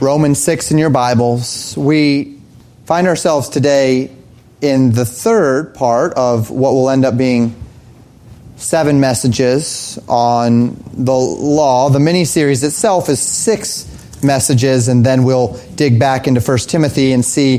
Romans 6 in your Bibles. We find ourselves today in the third part of what will end up being 7 messages on the law. The mini-series itself is 6 messages, and then we'll dig back into 1 Timothy and see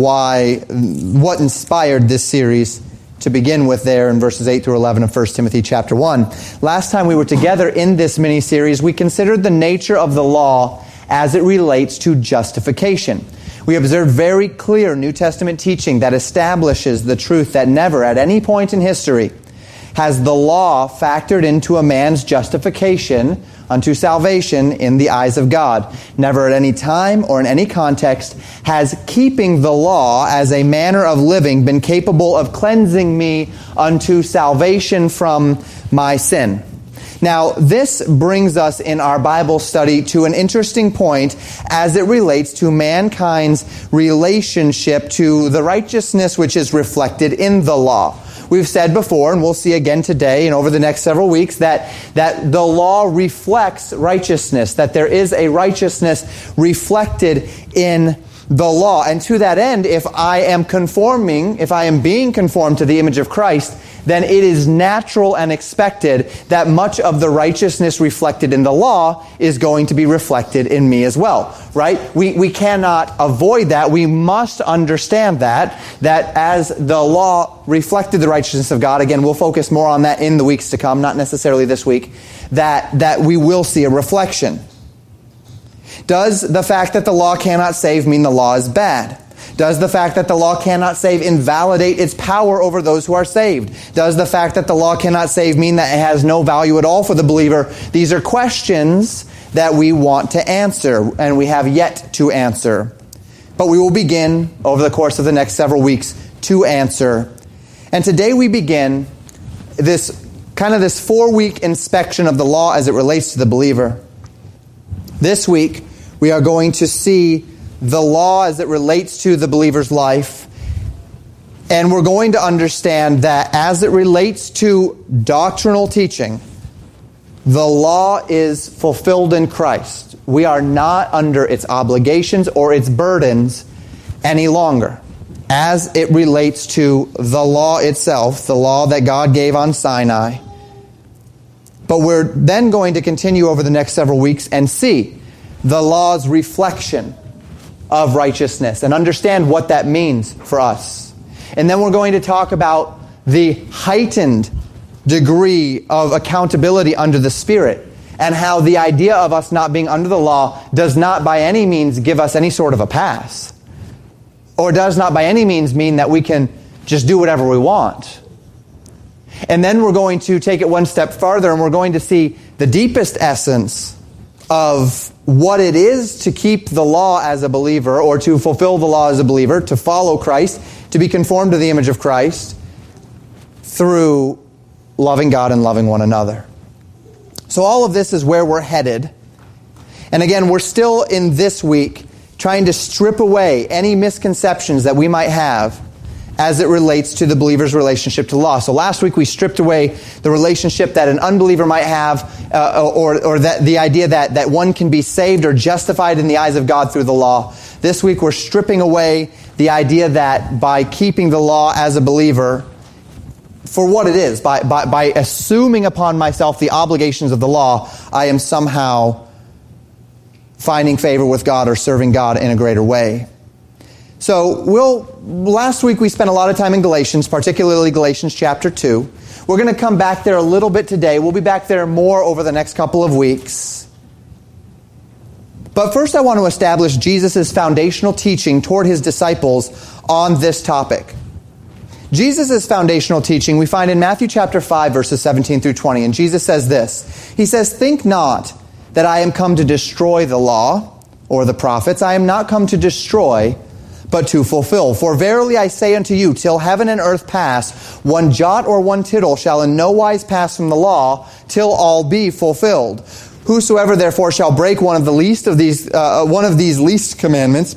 what inspired this series to begin with there in verses 8 through 11 of 1 Timothy chapter 1. Last time we were together in this mini-series, we considered the nature of the law as it relates to justification. We observed very clear New Testament teaching that establishes the truth that never at any point in history has the law factored into a man's justification unto salvation in the eyes of God. Never at any time or in any context has keeping the law as a manner of living been capable of cleansing me unto salvation from my sin. Now, this brings us in our Bible study to an interesting point as it relates to mankind's relationship to the righteousness which is reflected in the law. We've said before, and we'll see again today and over the next several weeks, that the law reflects righteousness, that there is a righteousness reflected in the law. And to that end, if I am being conformed to the image of Christ, then it is natural and expected that much of the righteousness reflected in the law is going to be reflected in me as well, right? We cannot avoid that. We must understand that as the law reflected the righteousness of God, again, we'll focus more on that in the weeks to come, not necessarily this week, that we will see a reflection. Does the fact that the law cannot save mean the law is bad? Does the fact that the law cannot save invalidate its power over those who are saved? Does the fact that the law cannot save mean that it has no value at all for the believer? These are questions that we want to answer, and we have yet to answer. But we will begin over the course of the next several weeks to answer. And today we begin this 4-week inspection of the law as it relates to the believer. This week, we are going to see the law as it relates to the believer's life. And we're going to understand that as it relates to doctrinal teaching, the law is fulfilled in Christ. We are not under its obligations or its burdens any longer. As it relates to the law itself, the law that God gave on Sinai. But we're then going to continue over the next several weeks and see the law's reflection of righteousness and understand what that means for us. And then we're going to talk about the heightened degree of accountability under the Spirit and how the idea of us not being under the law does not by any means give us any sort of a pass, or does not by any means mean that we can just do whatever we want. And then we're going to take it one step farther, and we're going to see the deepest essence of what it is to keep the law as a believer, or to fulfill the law as a believer, to follow Christ, to be conformed to the image of Christ through loving God and loving one another. So all of this is where we're headed. And again, we're still in this week trying to strip away any misconceptions that we might have as it relates to the believer's relationship to law. So last week we stripped away the relationship that an unbeliever might have, or that the idea that one can be saved or justified in the eyes of God through the law. This week we're stripping away the idea that by keeping the law as a believer for what it is, by assuming upon myself the obligations of the law, I am somehow finding favor with God or serving God in a greater way. So last week we spent a lot of time in Galatians, particularly Galatians chapter 2. We're going to come back there a little bit today. We'll be back there more over the next couple of weeks. But first I want to establish Jesus' foundational teaching toward his disciples on this topic. Jesus' foundational teaching we find in Matthew chapter 5, verses 17 through 20. And Jesus says this. He says, "Think not that I am come to destroy the law or the prophets. I am not come to destroy, but to fulfill. For verily I say unto you, till heaven and earth pass, one jot or one tittle shall in no wise pass from the law, till all be fulfilled. Whosoever therefore shall break one of these least commandments,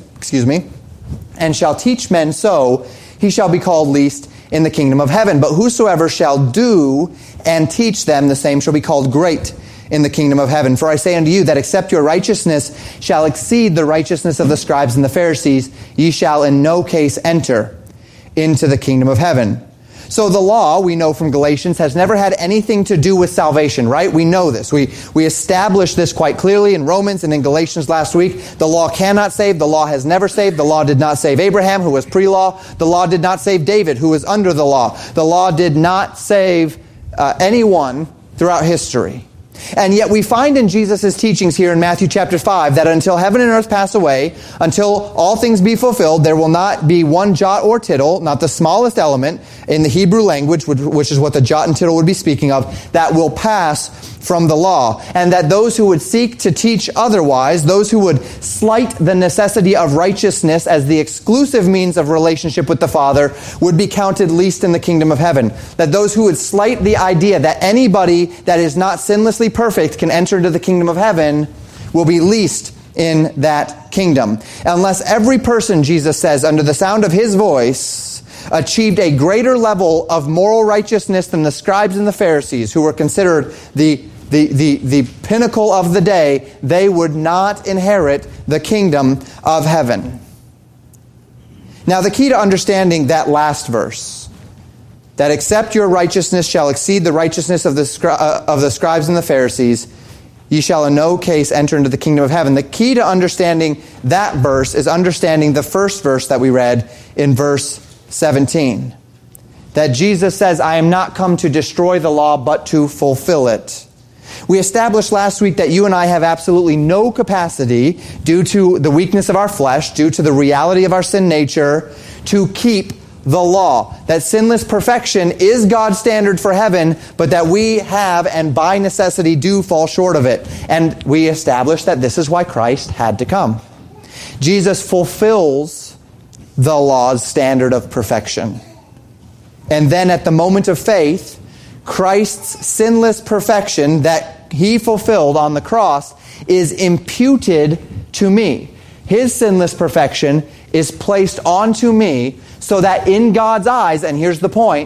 and shall teach men so, he shall be called least in the kingdom of heaven. But whosoever shall do and teach them, the same shall be called great in the kingdom of heaven. For I say unto you that except your righteousness shall exceed the righteousness of the scribes and the Pharisees, ye shall in no case enter into the kingdom of heaven. So the law, we know from Galatians, has never had anything to do with salvation, right? We know this. We established this quite clearly in Romans and in Galatians last week. The law cannot save. The law has never saved. The law did not save Abraham, who was pre-law. The law did not save David, who was under the law. The law did not save anyone throughout history. And yet we find in Jesus' teachings here in Matthew chapter 5 that until heaven and earth pass away, until all things be fulfilled, there will not be one jot or tittle, not the smallest element in the Hebrew language, which is what the jot and tittle would be speaking of, that will pass from the law. And that those who would seek to teach otherwise, those who would slight the necessity of righteousness as the exclusive means of relationship with the Father, would be counted least in the kingdom of heaven. That those who would slight the idea that anybody that is not sinlessly perfect can enter into the kingdom of heaven will be least in that kingdom. Unless every person, Jesus says, under the sound of his voice, achieved a greater level of moral righteousness than the scribes and the Pharisees, who were considered the pinnacle of the day, they would not inherit the kingdom of heaven. Now, the key to understanding that last verse, that except your righteousness shall exceed the righteousness of the scribes and the Pharisees, ye shall in no case enter into the kingdom of heaven. The key to understanding that verse is understanding the first verse that we read in verse 17. That Jesus says, I am not come to destroy the law, but to fulfill it. We established last week that you and I have absolutely no capacity, due to the weakness of our flesh, due to the reality of our sin nature, to keep the law. That sinless perfection is God's standard for heaven, but that we have, and by necessity do, fall short of it. And we established that this is why Christ had to come. Jesus fulfills the law's standard of perfection. And then at the moment of faith, Christ's sinless perfection that he fulfilled on the cross is imputed to me. His sinless perfection is placed onto me so that in God's eyes, and here's the point,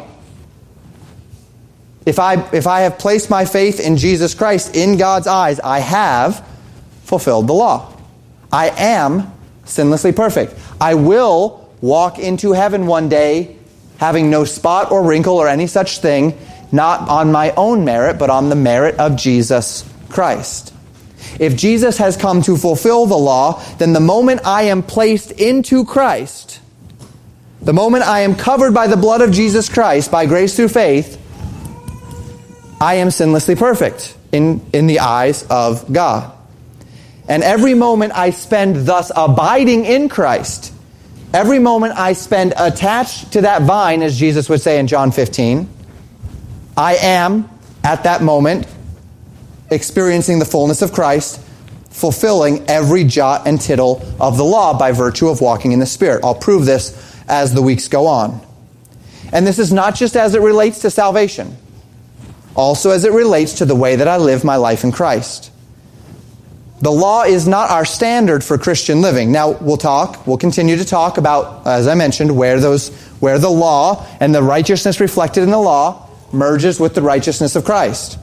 if I have placed my faith in Jesus Christ, in God's eyes, I have fulfilled the law. I am sinlessly perfect. I will walk into heaven one day having no spot or wrinkle or any such thing, not on my own merit, but on the merit of Jesus Christ. If Jesus has come to fulfill the law, then the moment I am placed into Christ, the moment I am covered by the blood of Jesus Christ, by grace through faith, I am sinlessly perfect in the eyes of God. And every moment I spend thus abiding in Christ, every moment I spend attached to that vine, as Jesus would say in John 15, I am, at that moment, experiencing the fullness of Christ, fulfilling every jot and tittle of the law by virtue of walking in the Spirit. I'll prove this as the weeks go on. And this is not just as it relates to salvation, also as it relates to the way that I live my life in Christ. The law is not our standard for Christian living. Now, we'll continue to talk about, as I mentioned, where the law and the righteousness reflected in the law merges with the righteousness of Christ.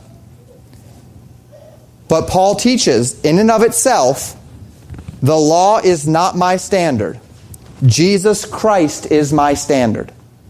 But Paul teaches, in and of itself, the law is not my standard. Jesus Christ is my standard.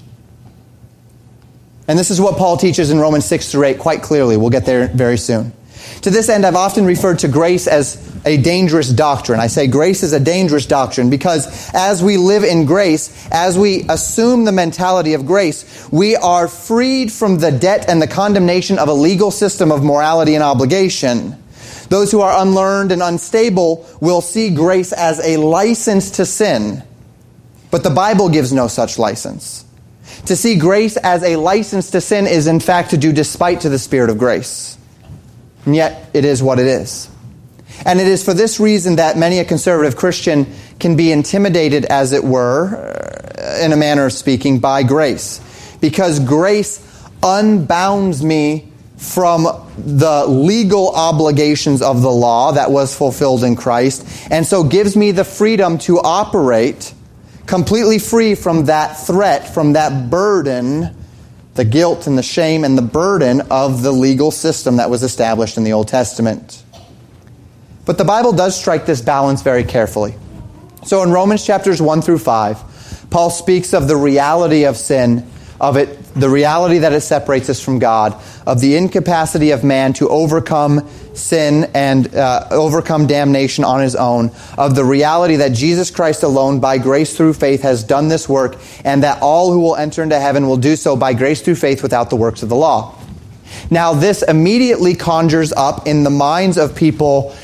And this is what Paul teaches in Romans 6-8 quite clearly. We'll get there very soon. To this end, I've often referred to grace as a dangerous doctrine. I say grace is a dangerous doctrine because as we live in grace, as we assume the mentality of grace, we are freed from the debt and the condemnation of a legal system of morality and obligation. Those who are unlearned and unstable will see grace as a license to sin. But the Bible gives no such license. To see grace as a license to sin is in fact to do despite to the Spirit of grace. And yet it is what it is. And it is for this reason that many a conservative Christian can be intimidated, as it were, in a manner of speaking, by grace. Because grace unbounds me from the legal obligations of the law that was fulfilled in Christ, and so gives me the freedom to operate completely free from that threat, from that burden the guilt and the shame and the burden of the legal system that was established in the Old Testament. But the Bible does strike this balance very carefully. So in Romans chapters 1 through 5, Paul speaks of the reality of sin, of it, the reality that it separates us from God, of the incapacity of man to overcome sin and overcome damnation on his own, of the reality that Jesus Christ alone, by grace through faith, has done this work, and that all who will enter into heaven will do so by grace through faith without the works of the law. Now, this immediately conjures up in the minds of people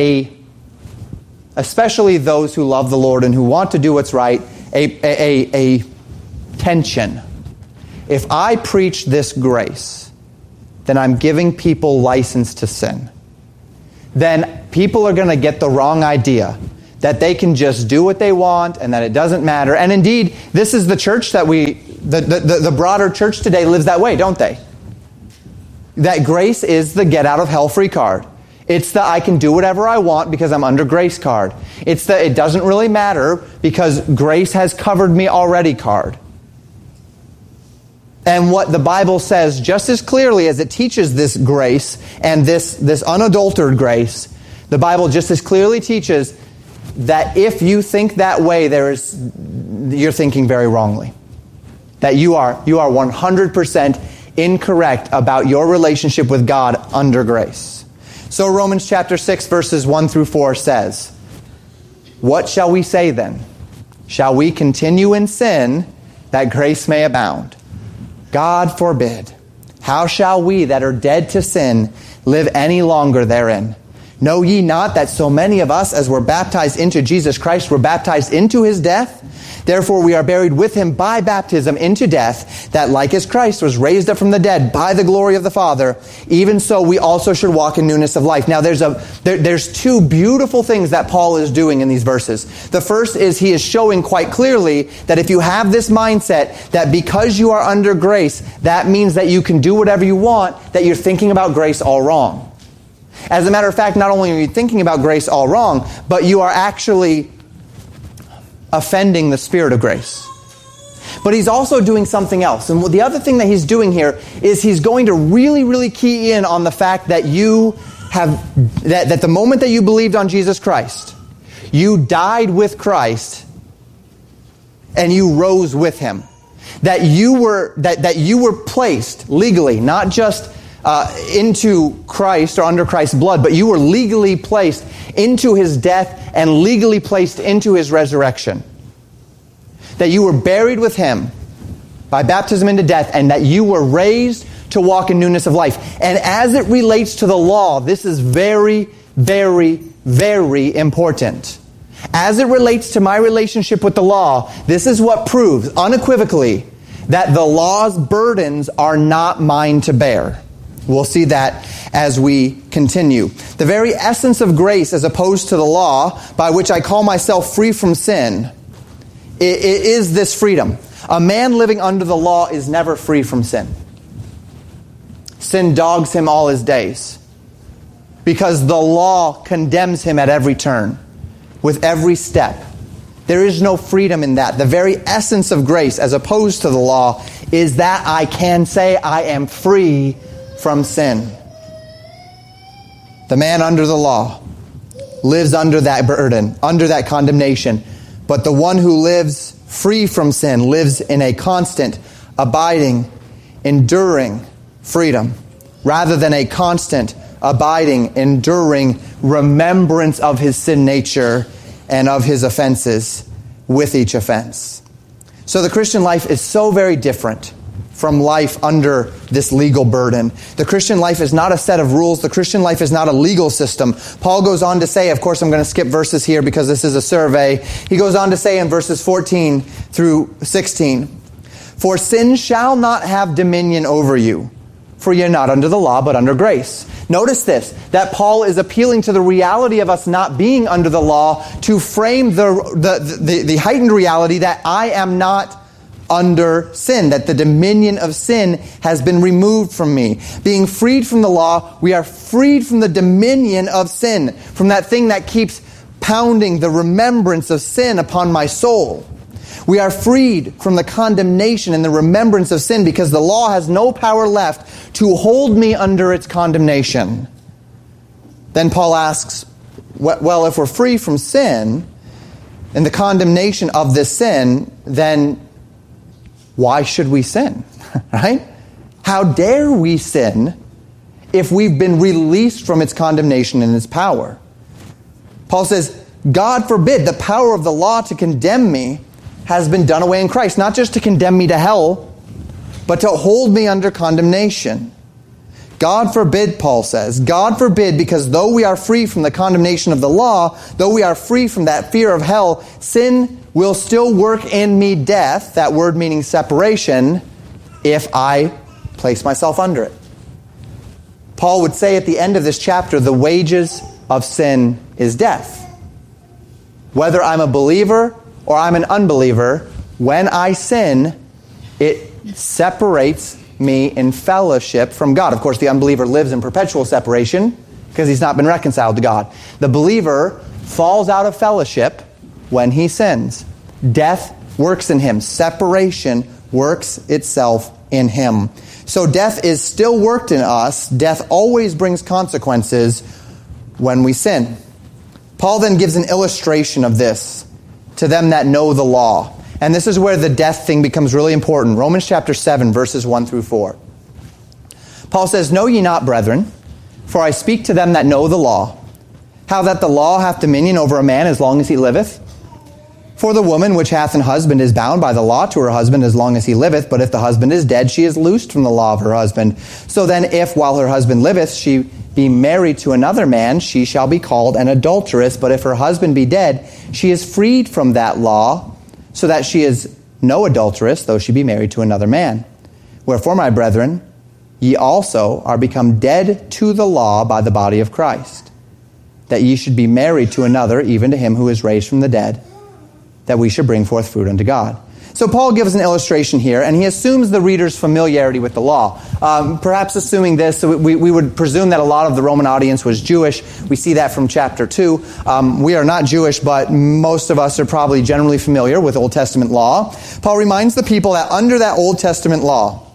especially those who love the Lord and who want to do what's right, a tension. If I preach this grace, then I'm giving people license to sin. Then people are going to get the wrong idea that they can just do what they want and that it doesn't matter. And indeed, this is the church that the broader church today lives that way, don't they? That grace is the get out of hell free card. It's the I can do whatever I want because I'm under grace card. It's the it doesn't really matter because grace has covered me already card. And what the Bible says just as clearly as it teaches this grace and this unadulterated grace, the Bible just as clearly teaches that if you think that way, you're thinking very wrongly. That you are 100% incorrect about your relationship with God under grace. So Romans chapter 6 verses 1 through 4 says, "What shall we say then? Shall we continue in sin that grace may abound? God forbid. How shall we that are dead to sin live any longer therein? Know ye not that so many of us as were baptized into Jesus Christ were baptized into his death? Therefore we are buried with him by baptism into death, that like as Christ was raised up from the dead by the glory of the Father, even so we also should walk in newness of life." Now there's two beautiful things that Paul is doing in these verses. The first is he is showing quite clearly that if you have this mindset that because you are under grace, that means that you can do whatever you want, that you're thinking about grace all wrong. As a matter of fact, not only are you thinking about grace all wrong, but you are actually offending the Spirit of grace. But he's also doing something else. And the other thing that he's doing here is he's going to really, really key in on the fact that that the moment that you believed on Jesus Christ, you died with Christ and you rose with him. That you were placed legally, not just into Christ or under Christ's blood, but you were legally placed into his death and legally placed into his resurrection. That you were buried with him by baptism into death, and that you were raised to walk in newness of life. And as it relates to the law, this is very, very, very important. As it relates to my relationship with the law, this is what proves unequivocally that the law's burdens are not mine to bear. We'll see that as we continue. The very essence of grace, as opposed to the law, by which I call myself free from sin, it is this freedom. A man living under the law is never free from sin. Sin dogs him all his days, because the law condemns him at every turn, with every step. There is no freedom in that. The very essence of grace, as opposed to the law, is that I can say I am free from sin. The man under the law lives under that burden, under that condemnation. But the one who lives free from sin lives in a constant, abiding, enduring freedom, rather than a constant, abiding, enduring remembrance of his sin nature and of his offenses with each offense. So the Christian life is so very different from life under this legal burden. The Christian life is not a set of rules. The Christian life is not a legal system. Paul goes on to say, of course I'm going to skip verses here because this is a survey. He goes on to say in verses 14 through 16, "For sin shall not have dominion over you, for ye are not under the law, but under grace." Notice this, that Paul is appealing to the reality of us not being under the law to frame the heightened reality that I am not under sin, that the dominion of sin has been removed from me. Being freed from the law, we are freed from the dominion of sin, from that thing that keeps pounding the remembrance of sin upon my soul. We are freed from the condemnation and the remembrance of sin because the law has no power left to hold me under its condemnation. Then Paul asks, well, if we're free from sin and the condemnation of this sin, then why should we sin? Right? How dare we sin if we've been released from its condemnation and its power? Paul says, God forbid, the power of the law to condemn me has been done away in Christ. Not just to condemn me to hell, but to hold me under condemnation. God forbid, Paul says. God forbid, because though we are free from the condemnation of the law, though we are free from that fear of hell, sin will still work in me death, that word meaning separation, if I place myself under it. Paul would say at the end of this chapter, the wages of sin is death. Whether I'm a believer or I'm an unbeliever, when I sin, it separates me in fellowship from God. Of course, the unbeliever lives in perpetual separation because he's not been reconciled to God. The believer falls out of fellowship when he sins. Death works in him. Separation works itself in him. So death is still worked in us. Death always brings consequences when we sin. Paul then gives an illustration of this to them that know the law. And this is where the death thing becomes really important. Romans chapter 7, verses 1 through 4. Paul says, Know ye not, brethren, for I speak to them that know the law, how that the law hath dominion over a man as long as he liveth? For the woman which hath an husband is bound by the law to her husband as long as he liveth, but if the husband is dead, she is loosed from the law of her husband. So then if, while her husband liveth, she be married to another man, she shall be called an adulteress. But if her husband be dead, she is freed from that law, so that she is no adulteress, though she be married to another man. Wherefore, my brethren, ye also are become dead to the law by the body of Christ, that ye should be married to another, even to him who is raised from the dead, that we should bring forth fruit unto God. So Paul gives an illustration here, and he assumes the reader's familiarity with the law. Perhaps assuming this, we would presume that a lot of the Roman audience was Jewish. We see that from chapter 2. We are not Jewish, but most of us are probably generally familiar with Old Testament law. Paul reminds the people that under that Old Testament law,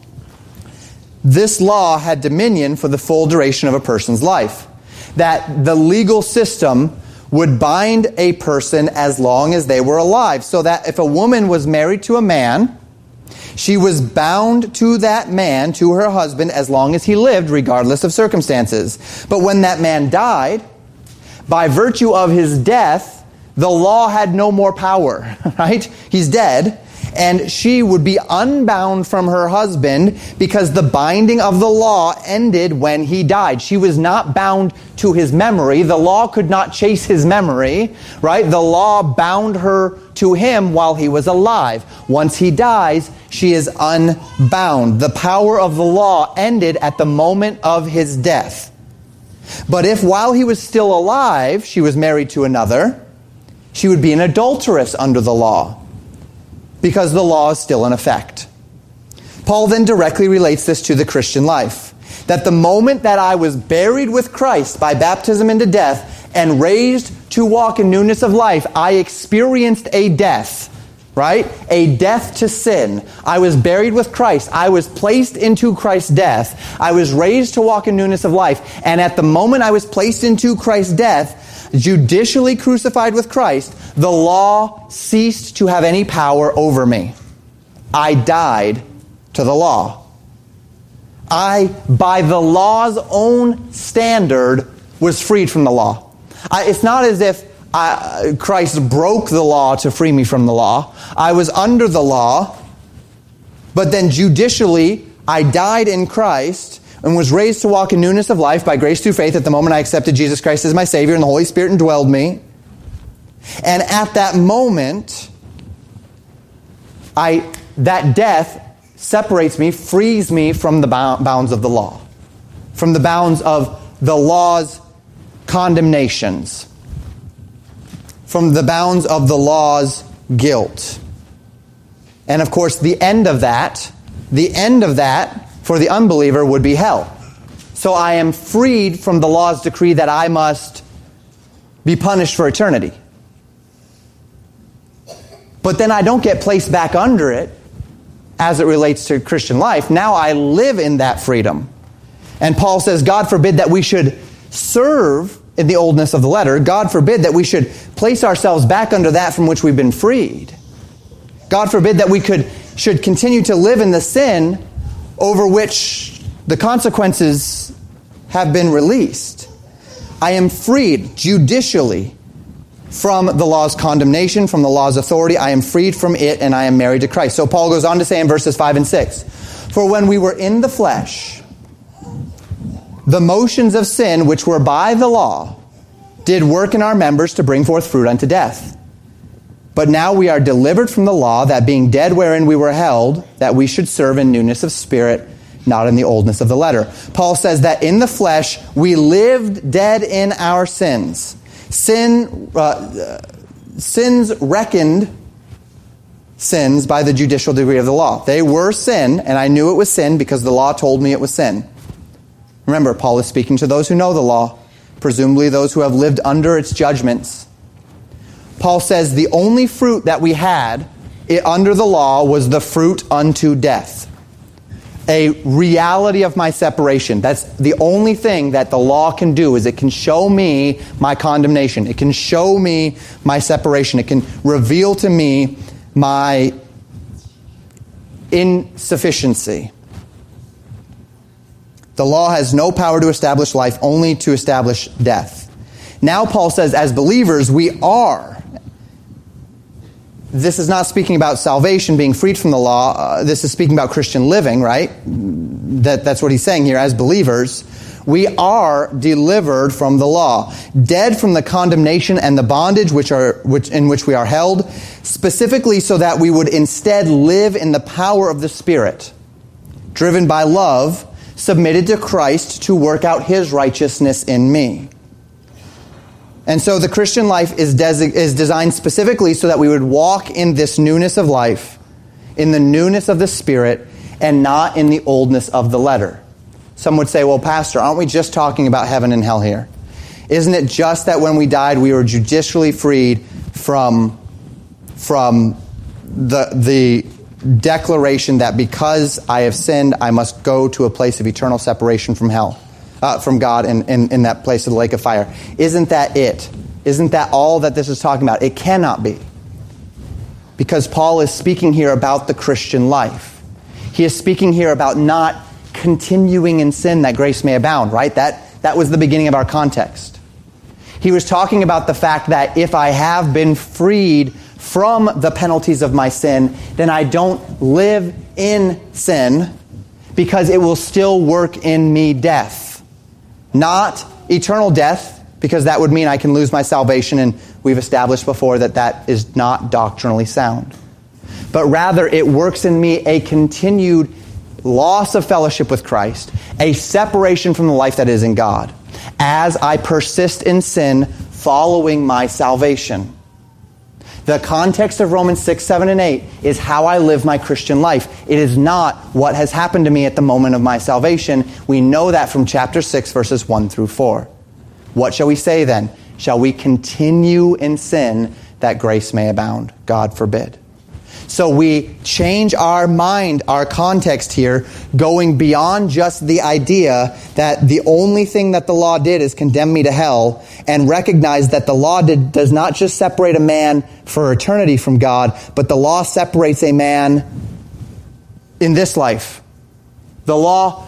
this law had dominion for the full duration of a person's life. That the legal system would bind a person as long as they were alive. So that if a woman was married to a man, she was bound to that man, to her husband, as long as he lived, regardless of circumstances. But when that man died, by virtue of his death, the law had no more power, right? He's dead. And she would be unbound from her husband because the binding of the law ended when he died. She was not bound to his memory. The law could not chase his memory, right? The law bound her to him while he was alive. Once he dies, she is unbound. The power of the law ended at the moment of his death. But if while he was still alive, she was married to another, she would be an adulteress under the law, because the law is still in effect. Paul then directly relates this to the Christian life. That the moment that I was buried with Christ by baptism into death and raised to walk in newness of life, I experienced a death, right? A death to sin. I was buried with Christ. I was placed into Christ's death. I was raised to walk in newness of life. And at the moment I was placed into Christ's death, judicially crucified with Christ, the law ceased to have any power over me. I died to the law. I, by the law's own standard, was freed from the law. It's not as if Christ broke the law to free me from the law. I was under the law, but then judicially, I died in Christ and was raised to walk in newness of life by grace through faith at the moment I accepted Jesus Christ as my Savior and the Holy Spirit indwelled me. And at that moment, that death separates me, frees me from the bounds of the law, from the bounds of the law's condemnations, from the bounds of the law's guilt. And of course, the end of that for the unbeliever would be hell. So I am freed from the law's decree that I must be punished for eternity. But then I don't get placed back under it as it relates to Christian life. Now I live in that freedom. And Paul says, God forbid that we should serve in the oldness of the letter. God forbid that we should place ourselves back under that from which we've been freed. God forbid that we should continue to live in the sin over which the consequences have been released. I am freed judicially from the law's condemnation, from the law's authority. I am freed from it, and I am married to Christ. So Paul goes on to say in verses 5 and 6, for when we were in the flesh, the motions of sin, which were by the law, did work in our members to bring forth fruit unto death. But now we are delivered from the law, that being dead wherein we were held, that we should serve in newness of spirit, not in the oldness of the letter. Paul says that in the flesh we lived dead in our sins. Sins reckoned sins by the judicial degree of the law. They were sin, and I knew it was sin because the law told me it was sin. Remember, Paul is speaking to those who know the law, presumably those who have lived under its judgments. Paul says the only fruit that we had under the law was the fruit unto death. A reality of my separation. That's the only thing that the law can do, is it can show me my condemnation. It can show me my separation. It can reveal to me my insufficiency. The law has no power to establish life, only to establish death. Now Paul says, as believers, we are. This is not speaking about salvation, being freed from the law. This is speaking about Christian living, right? That's what he's saying here. As believers, we are delivered from the law, dead from the condemnation and the bondage in which we are held, specifically so that we would instead live in the power of the Spirit, driven by love, submitted to Christ to work out His righteousness in me. And so the Christian life is designed specifically so that we would walk in this newness of life, in the newness of the Spirit, and not in the oldness of the letter. Some would say, well, Pastor, aren't we just talking about heaven and hell here? Isn't it just that when we died we were judicially freed from the declaration that because I have sinned, I must go to a place of eternal separation from hell? From God in that place of the lake of fire. Isn't that it? Isn't that all that this is talking about? It cannot be. Because Paul is speaking here about the Christian life. He is speaking here about not continuing in sin that grace may abound, right? That was the beginning of our context. He was talking about the fact that if I have been freed from the penalties of my sin, then I don't live in sin because it will still work in me death. Not eternal death, because that would mean I can lose my salvation, and we've established before that is not doctrinally sound. But rather, it works in me a continued loss of fellowship with Christ, a separation from the life that is in God, as I persist in sin following my salvation. The context of Romans 6, 7, and 8 is how I live my Christian life. It is not what has happened to me at the moment of my salvation. We know that from chapter 6, verses 1 through 4. What shall we say then? Shall we continue in sin that grace may abound? God forbid. So we change our mind, our context here, going beyond just the idea that the only thing that the law did is condemn me to hell, and recognize that the law does not just separate a man for eternity from God, but the law separates a man in this life. The law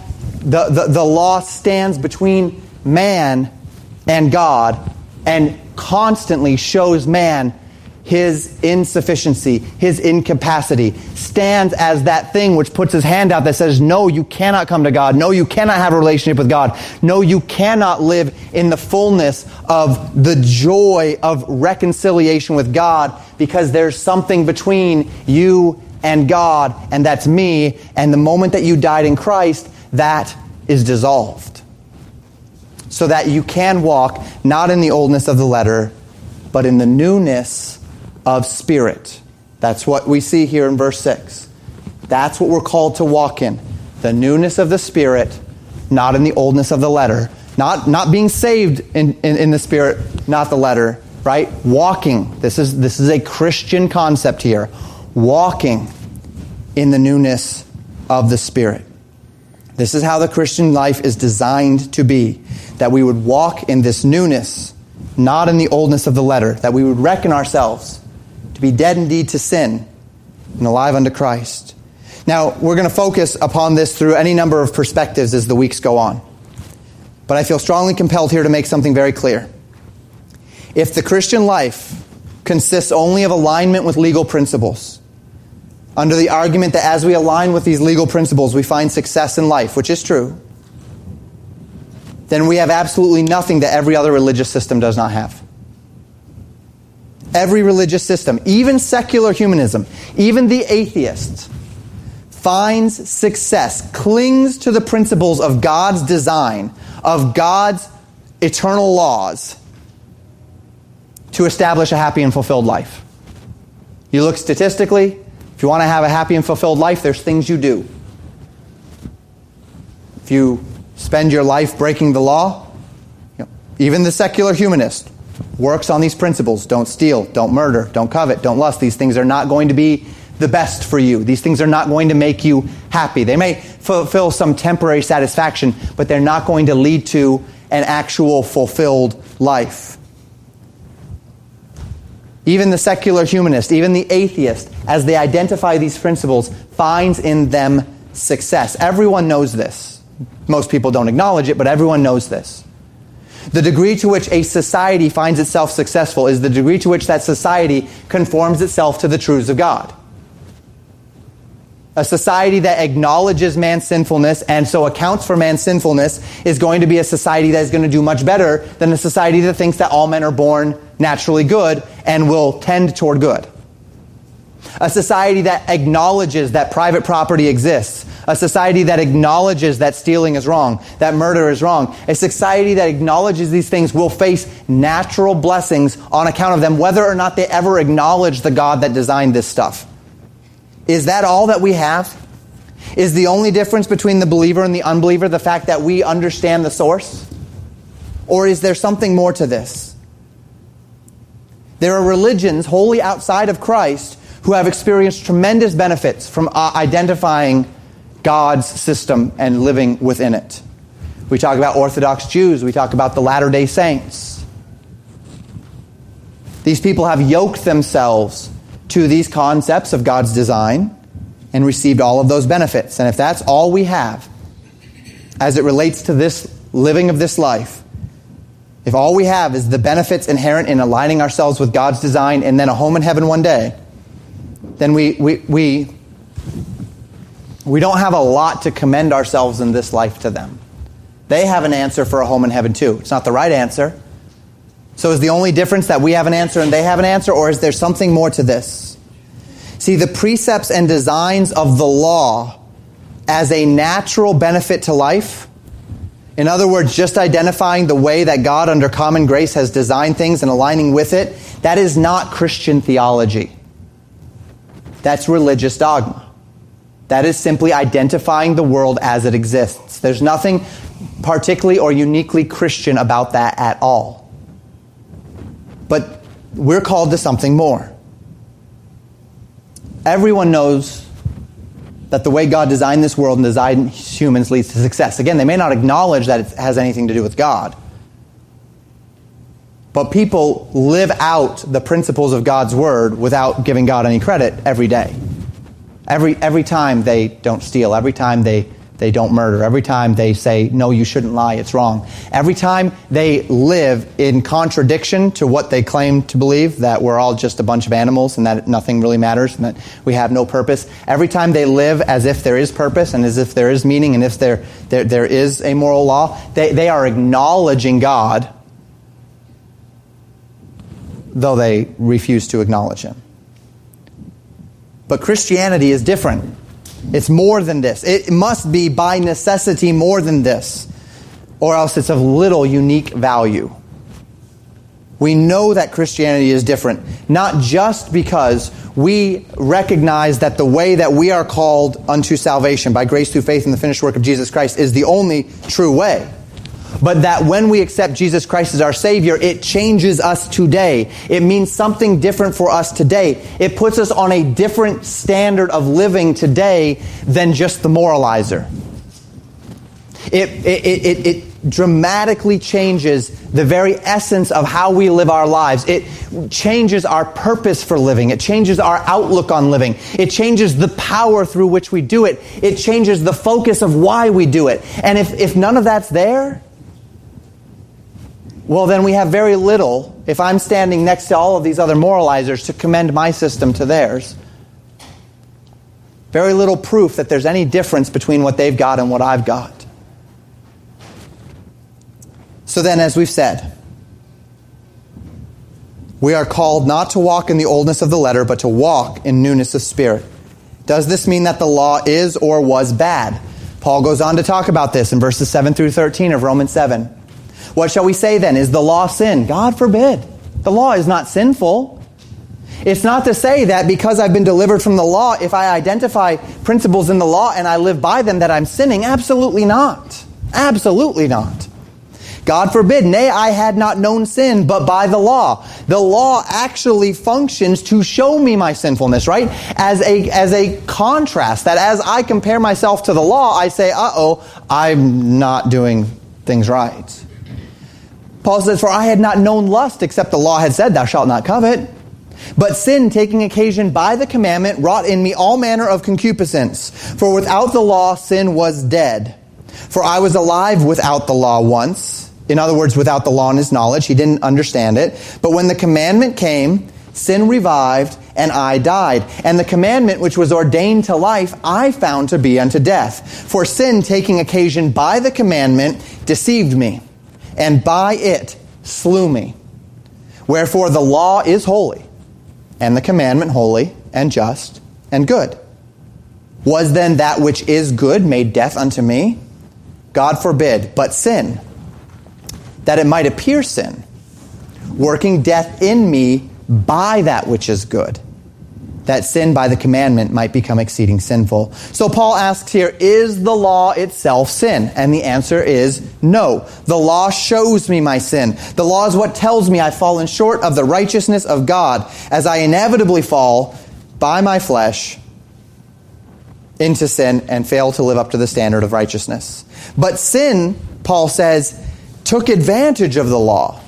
stands between man and God and constantly shows man his insufficiency, his incapacity, stands as that thing which puts his hand out that says, no, you cannot come to God. No, you cannot have a relationship with God. No, you cannot live in the fullness of the joy of reconciliation with God, because there's something between you and God, and that's me. And the moment that you died in Christ, that is dissolved. So that you can walk not in the oldness of the letter, but in the newness of spirit. That's what we see here in verse 6. That's what we're called to walk in. The newness of the Spirit, not in the oldness of the letter. Not being saved in the Spirit, not the letter, right? Walking. This is a Christian concept here. Walking in the newness of the Spirit. This is how the Christian life is designed to be. That we would walk in this newness, not in the oldness of the letter. That we would reckon ourselves to be dead indeed to sin and alive unto Christ. Now, we're going to focus upon this through any number of perspectives as the weeks go on. But I feel strongly compelled here to make something very clear. If the Christian life consists only of alignment with legal principles, under the argument that as we align with these legal principles, we find success in life, which is true, then we have absolutely nothing that every other religious system does not have. Every religious system, even secular humanism, even the atheist, finds success, clings to the principles of God's design, of God's eternal laws, to establish a happy and fulfilled life. You look statistically, if you want to have a happy and fulfilled life, there's things you do. If you spend your life breaking the law, even the secular humanist works on these principles. Don't steal, don't murder, don't covet, don't lust. These things are not going to be the best for you. These things are not going to make you happy. They may fulfill some temporary satisfaction, but they're not going to lead to an actual fulfilled life. Even the secular humanist, even the atheist, as they identify these principles, finds in them success. Everyone knows this. Most people don't acknowledge it, but everyone knows this. The degree to which a society finds itself successful is the degree to which that society conforms itself to the truths of God. A society that acknowledges man's sinfulness and so accounts for man's sinfulness is going to be a society that is going to do much better than a society that thinks that all men are born naturally good and will tend toward good. A society that acknowledges that private property exists. A society that acknowledges that stealing is wrong, that murder is wrong. A society that acknowledges these things will face natural blessings on account of them, whether or not they ever acknowledge the God that designed this stuff. Is that all that we have? Is the only difference between the believer and the unbeliever the fact that we understand the source? Or is there something more to this? There are religions wholly outside of Christ who have experienced tremendous benefits from identifying God's system and living within it. We talk about Orthodox Jews. We talk about the Latter-day Saints. These people have yoked themselves to these concepts of God's design and received all of those benefits. And if that's all we have as it relates to this living of this life, if all we have is the benefits inherent in aligning ourselves with God's design and then a home in heaven one day, then we don't have a lot to commend ourselves in this life to them. They have an answer for a home in heaven too. It's not the right answer. So is the only difference that we have an answer and they have an answer, or is there something more to this? See, the precepts and designs of the law as a natural benefit to life, in other words, just identifying the way that God under common grace has designed things and aligning with it, that is not Christian theology. That's religious dogma. That is simply identifying the world as it exists. There's nothing particularly or uniquely Christian about that at all. But we're called to something more. Everyone knows that the way God designed this world and designed humans leads to success. Again, they may not acknowledge that it has anything to do with God. But people live out the principles of God's word without giving God any credit every day. Every time they don't steal, every time they don't murder, every time they say, no, you shouldn't lie, it's wrong. Every time they live in contradiction to what they claim to believe, that we're all just a bunch of animals and that nothing really matters and that we have no purpose. Every time they live as if there is purpose and as if there is meaning and if there is a moral law, they are acknowledging God, though they refuse to acknowledge Him. But Christianity is different. It's more than this. It must be by necessity more than this, or else it's of little unique value. We know that Christianity is different, not just because we recognize that the way that we are called unto salvation by grace through faith in the finished work of Jesus Christ is the only true way, but that when we accept Jesus Christ as our Savior, it changes us today. It means something different for us today. It puts us on a different standard of living today than just the moralizer. It dramatically changes the very essence of how we live our lives. It changes our purpose for living. It changes our outlook on living. It changes the power through which we do it. It changes the focus of why we do it. And if none of that's there, well, then we have very little, if I'm standing next to all of these other moralizers, to commend my system to theirs. Very little proof that there's any difference between what they've got and what I've got. So then, as we've said, we are called not to walk in the oldness of the letter, but to walk in newness of spirit. Does this mean that the law is or was bad? Paul goes on to talk about this in verses 7 through 13 of Romans 7. What shall we say then? Is the law sin? God forbid. The law is not sinful. It's not to say that because I've been delivered from the law, if I identify principles in the law and I live by them, that I'm sinning. Absolutely not. Absolutely not. God forbid, nay, I had not known sin, but by the law. The law actually functions to show me my sinfulness, right? As a contrast, that as I compare myself to the law, I say, I'm not doing things right. Paul says, for I had not known lust, except the law had said, thou shalt not covet. But sin, taking occasion by the commandment, wrought in me all manner of concupiscence. For without the law, sin was dead. For I was alive without the law once. In other words, without the law and his knowledge, he didn't understand it. But when the commandment came, sin revived, and I died. And the commandment which was ordained to life, I found to be unto death. For sin, taking occasion by the commandment, deceived me, and by it slew me. Wherefore the law is holy, and the commandment holy, and just, and good. Was then that which is good made death unto me? God forbid, but sin, that it might appear sin, working death in me by that which is good, that sin by the commandment might become exceeding sinful. So Paul asks here, is the law itself sin? And the answer is no. The law shows me my sin. The law is what tells me I've fallen short of the righteousness of God, as I inevitably fall by my flesh into sin and fail to live up to the standard of righteousness. But sin, Paul says, took advantage of the law.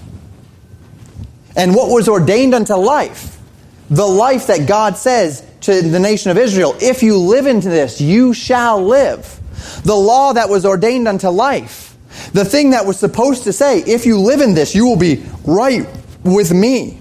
And what was ordained unto life, the life that God says to the nation of Israel, if you live into this, you shall live. The law that was ordained unto life, the thing that was supposed to say, if you live in this, you will be right with me.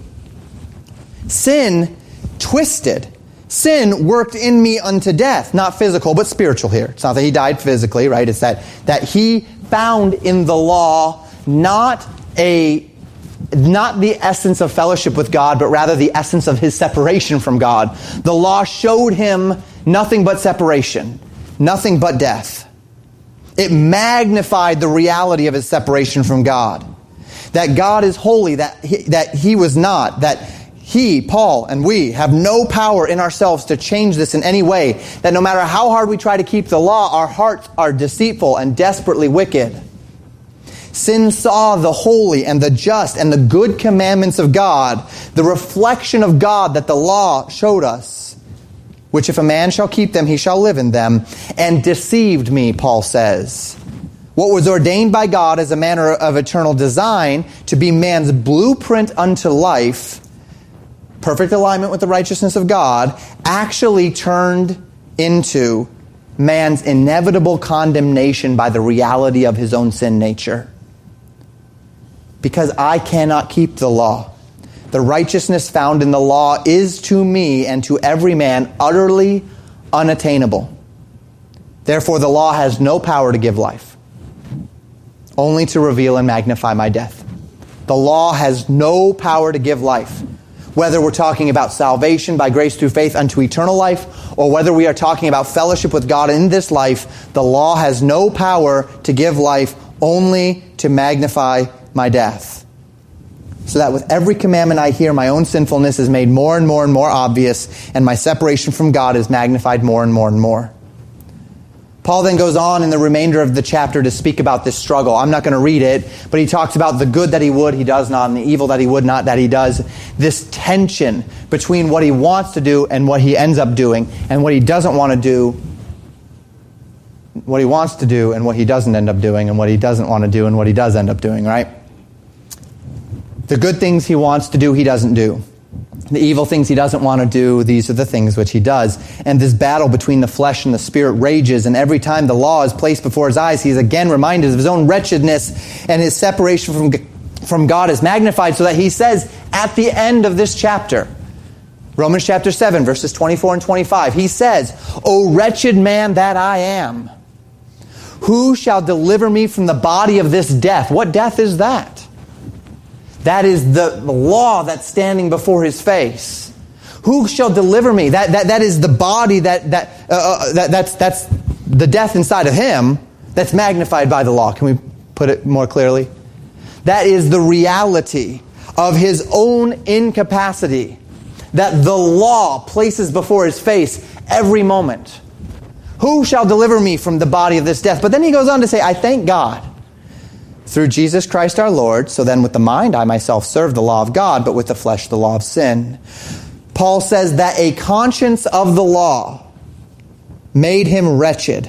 Sin twisted. Sin worked in me unto death. Not physical, but spiritual here. It's not that he died physically, right? It's that he found in the law not the essence of fellowship with God, but rather the essence of his separation from God. The law showed him nothing but separation, nothing but death. It magnified the reality of his separation from God. That God is holy, that he was not, that he, Paul, and we have no power in ourselves to change this in any way, that no matter how hard we try to keep the law, our hearts are deceitful and desperately wicked. Sin saw the holy and the just and the good commandments of God, the reflection of God that the law showed us, which if a man shall keep them, he shall live in them, and deceived me, Paul says. What was ordained by God as a manner of eternal design to be man's blueprint unto life, perfect alignment with the righteousness of God, actually turned into man's inevitable condemnation by the reality of his own sin nature. Because I cannot keep the law. The righteousness found in the law is to me and to every man utterly unattainable. Therefore, the law has no power to give life, only to reveal and magnify my death. The law has no power to give life. Whether we're talking about salvation by grace through faith unto eternal life, or whether we are talking about fellowship with God in this life, the law has no power to give life, only to magnify my death. So that with every commandment I hear, my own sinfulness is made more and more and more obvious, and my separation from God is magnified more and more and more. Paul then goes on in the remainder of the chapter to speak about this struggle. I'm not going to read it, but he talks about the good that he would, he does not, and the evil that he would not, that he does. This tension between what he wants to do and what he ends up doing, and what he doesn't want to do, what he wants to do and what he doesn't end up doing, and what he doesn't want to do and what he does end up doing, right? The good things he wants to do, he doesn't do. The evil things he doesn't want to do, these are the things which he does. And this battle between the flesh and the spirit rages, and every time the law is placed before his eyes, he is again reminded of his own wretchedness, and his separation from God is magnified, so that he says at the end of this chapter, Romans chapter 7, verses 24 and 25, he says, "O wretched man that I am, who shall deliver me from the body of this death?" What death is that? That is the law that's standing before his face. Who shall deliver me? That is the body that's the death inside of him that's magnified by the law. Can we put it more clearly? That is the reality of his own incapacity that the law places before his face every moment. Who shall deliver me from the body of this death? But then he goes on to say, I thank God through Jesus Christ our Lord. So then with the mind I myself serve the law of God, but with the flesh the law of sin. Paul says that a conscience of the law made him wretched,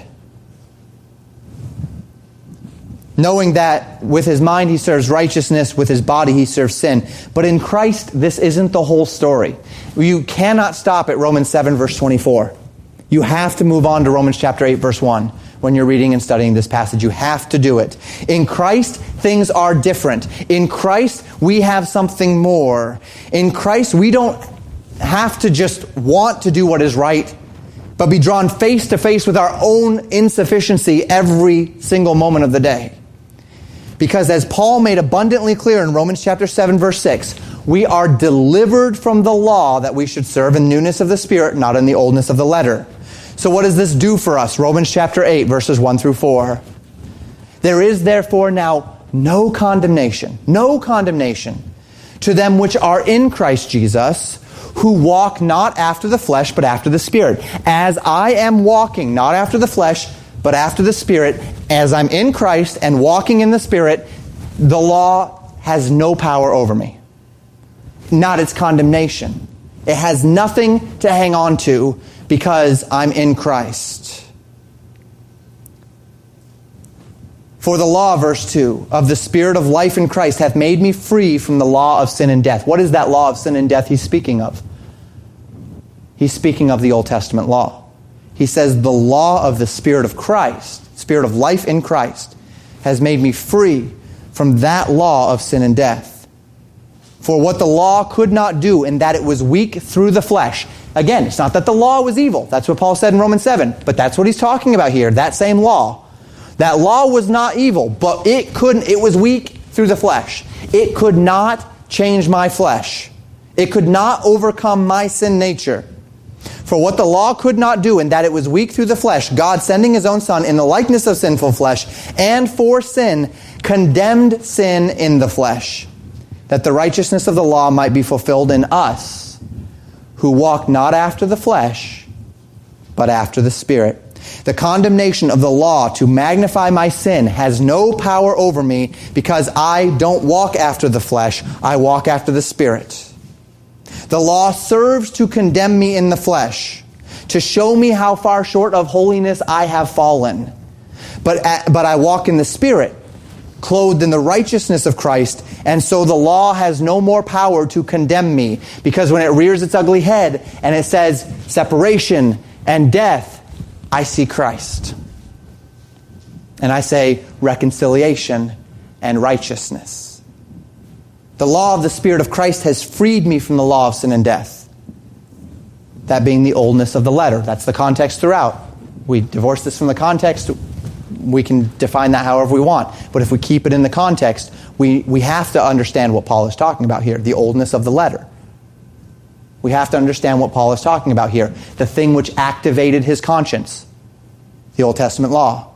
knowing that with his mind he serves righteousness, with his body he serves sin. But in Christ, this isn't the whole story. You cannot stop at Romans 7, verse 24. You have to move on to Romans chapter 8, verse 1. When you're reading and studying this passage, you have to do it. In Christ, things are different. In Christ, we have something more. In Christ, we don't have to just want to do what is right, but be drawn face to face with our own insufficiency every single moment of the day. Because as Paul made abundantly clear in Romans chapter 7, verse 6, we are delivered from the law that we should serve in newness of the Spirit, not in the oldness of the letter. So what does this do for us? Romans chapter 8, verses 1 through 4. There is therefore now no condemnation to them which are in Christ Jesus, who walk not after the flesh, but after the Spirit. As I am walking, not after the flesh, but after the Spirit, as I'm in Christ and walking in the Spirit, the law has no power over me. Not its condemnation. It has nothing to hang on to because I'm in Christ. For the law, verse 2, of the Spirit of life in Christ hath made me free from the law of sin and death. What is that law of sin and death he's speaking of? He's speaking of the Old Testament law. He says the law of the Spirit of Christ, Spirit of life in Christ, has made me free from that law of sin and death. For what the law could not do, in that it was weak through the flesh. Again, it's not that the law was evil. That's what Paul said in Romans 7. But that's what he's talking about here, that same law. That law was not evil, but it was weak through the flesh. It could not change my flesh. It could not overcome my sin nature. For what the law could not do, in that it was weak through the flesh, God sending his own Son in the likeness of sinful flesh, and for sin, condemned sin in the flesh, that the righteousness of the law might be fulfilled in us, who walk not after the flesh, but after the Spirit. The condemnation of the law to magnify my sin has no power over me, because I don't walk after the flesh, I walk after the Spirit. The law serves to condemn me in the flesh, to show me how far short of holiness I have fallen. But I walk in the Spirit, clothed in the righteousness of Christ, and so the law has no more power to condemn me, because when it rears its ugly head and it says separation and death, I see Christ. And I say reconciliation and righteousness. The law of the Spirit of Christ has freed me from the law of sin and death. That being the oldness of the letter. That's the context throughout. We divorce this from the context. We can define that however we want. But if we keep it in the context, we have to understand what Paul is talking about here, the oldness of the letter. We have to understand what Paul is talking about here, the thing which activated his conscience, the Old Testament law.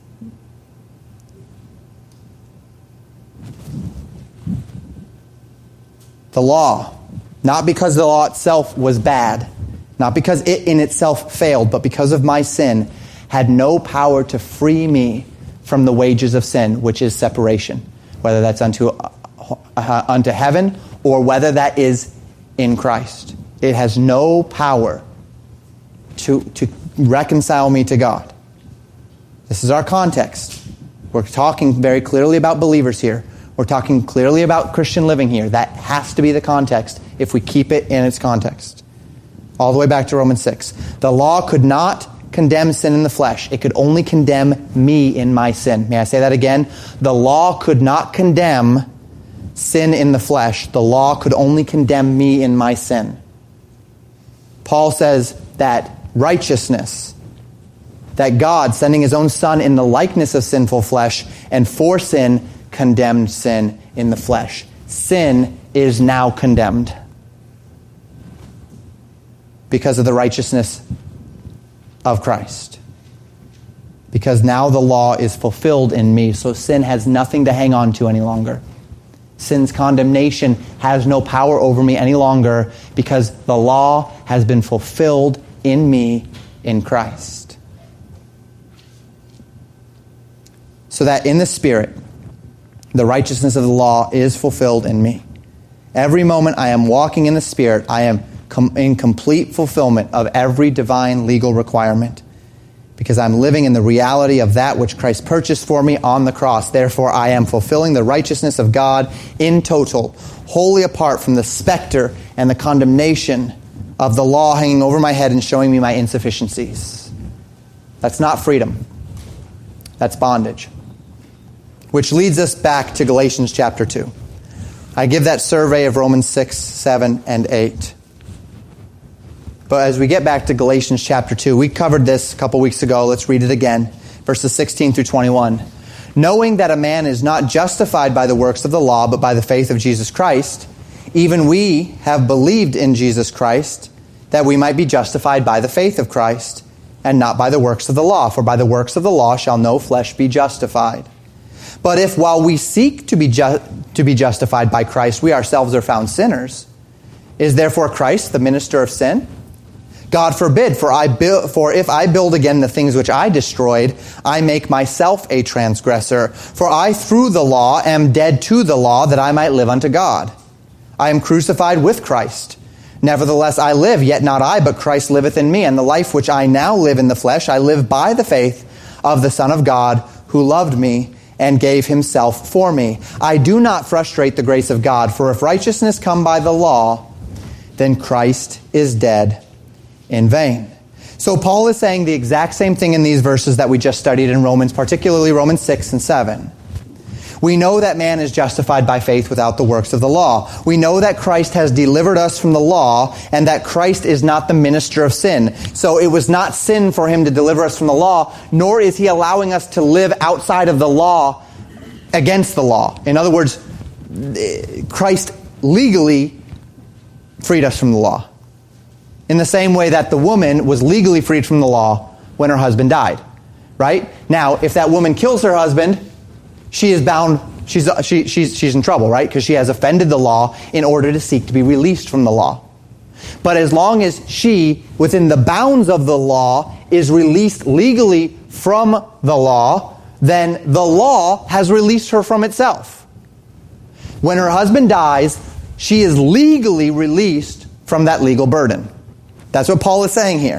The law, not because the law itself was bad, not because it in itself failed, but because of my sin, had no power to free me from the wages of sin, which is separation, whether that's unto heaven or whether that is in Christ. It has no power to reconcile me to God. This is our context. We're talking very clearly about believers here. We're talking clearly about Christian living here. That has to be the context if we keep it in its context. All the way back to Romans 6. The law could not condemn sin in the flesh. It could only condemn me in my sin. May I say that again? The law could not condemn sin in the flesh. The law could only condemn me in my sin. Paul says that righteousness, that God, sending his own Son in the likeness of sinful flesh, and for sin, condemned sin in the flesh. Sin is now condemned because of the righteousness of Christ. Because now the law is fulfilled in me, so sin has nothing to hang on to any longer. Sin's condemnation has no power over me any longer because the law has been fulfilled in me in Christ. So that in the Spirit, the righteousness of the law is fulfilled in me. Every moment I am walking in the Spirit, I am in complete fulfillment of every divine legal requirement because I'm living in the reality of that which Christ purchased for me on the cross. Therefore, I am fulfilling the righteousness of God in total, wholly apart from the specter and the condemnation of the law hanging over my head and showing me my insufficiencies. That's not freedom. That's bondage. Which leads us back to Galatians chapter 2. I give that survey of Romans 6, 7, and 8. But as we get back to Galatians chapter 2, we covered this a couple weeks ago. Let's read it again. Verses 16 through 21. Knowing that a man is not justified by the works of the law, but by the faith of Jesus Christ, even we have believed in Jesus Christ, that we might be justified by the faith of Christ, and not by the works of the law. For by the works of the law shall no flesh be justified. But if while we seek to be justified by Christ, we ourselves are found sinners, is therefore Christ the minister of sin? God forbid, for if I build again the things which I destroyed, I make myself a transgressor. For I through the law am dead to the law, that I might live unto God. I am crucified with Christ. Nevertheless I live, yet not I, but Christ liveth in me. And the life which I now live in the flesh, I live by the faith of the Son of God, who loved me and gave himself for me. I do not frustrate the grace of God, for if righteousness come by the law, then Christ is dead in vain. So Paul is saying the exact same thing in these verses that we just studied in Romans, particularly Romans 6 and 7. We know that man is justified by faith without the works of the law. We know that Christ has delivered us from the law and that Christ is not the minister of sin. So it was not sin for him to deliver us from the law, nor is he allowing us to live outside of the law against the law. In other words, Christ legally freed us from the law. In the same way that the woman was legally freed from the law when her husband died. Right? Now, if that woman kills her husband, she is bound, she's in trouble, right? Because she has offended the law in order to seek to be released from the law. But as long as she, within the bounds of the law, is released legally from the law, then the law has released her from itself. When her husband dies, she is legally released from that legal burden. That's what Paul is saying here.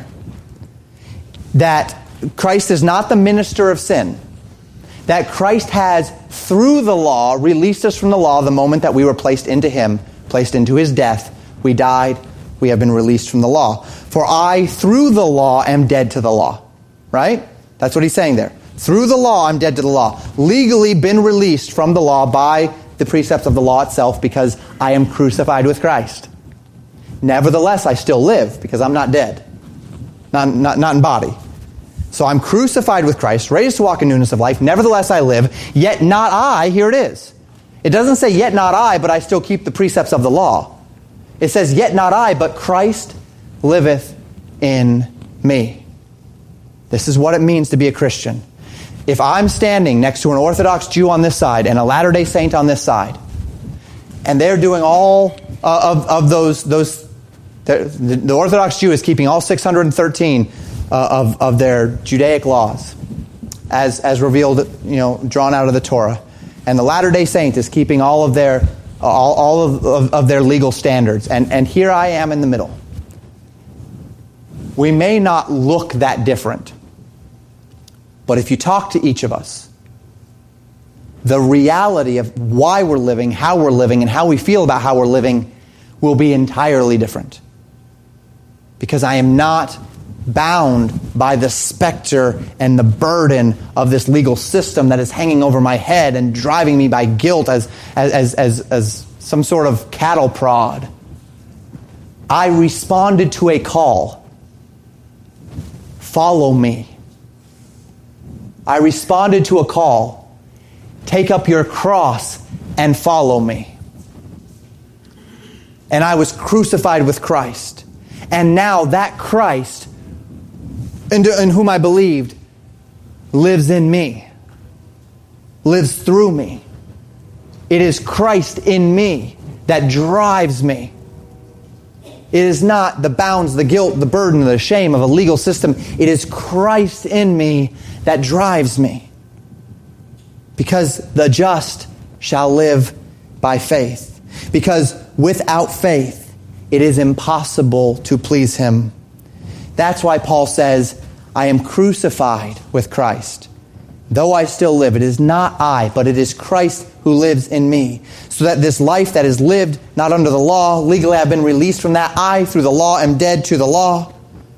That Christ is not the minister of sin. That Christ has, through the law, released us from the law the moment that we were placed into him, placed into his death. We died. We have been released from the law. For I, through the law, am dead to the law. Right? That's what he's saying there. Through the law, I'm dead to the law. Legally been released from the law by the precepts of the law itself because I am crucified with Christ. Nevertheless, I still live because I'm not dead. Not in body. So I'm crucified with Christ, raised to walk in newness of life. Nevertheless, I live. Yet not I. Here it is. It doesn't say yet not I, but I still keep the precepts of the law. It says yet not I, but Christ liveth in me. This is what it means to be a Christian. If I'm standing next to an Orthodox Jew on this side and a Latter-day Saint on this side, and they're doing all of those the Orthodox Jew is keeping all 613 of their Judaic laws as revealed, drawn out of the Torah. And the Latter-day Saint is keeping all of their legal standards. And here I am in the middle. We may not look that different, but if you talk to each of us, the reality of why we're living, how we're living, and how we feel about how we're living will be entirely different. Because I am not bound by the specter and the burden of this legal system that is hanging over my head and driving me by guilt as some sort of cattle prod. I responded to a call. Follow me. I responded to a call. Take up your cross and follow me. And I was crucified with Christ. And now that Christ, in whom I believed, lives in me, lives through me. It is Christ in me that drives me. It is not the bounds, the guilt, the burden, the shame of a legal system. It is Christ in me that drives me. Because the just shall live by faith. Because without faith, it is impossible to please Him. That's why Paul says, I am crucified with Christ. Though I still live, it is not I, but it is Christ who lives in me. So that this life that is lived, not under the law, legally I have been released from that. I, through the law, am dead to the law.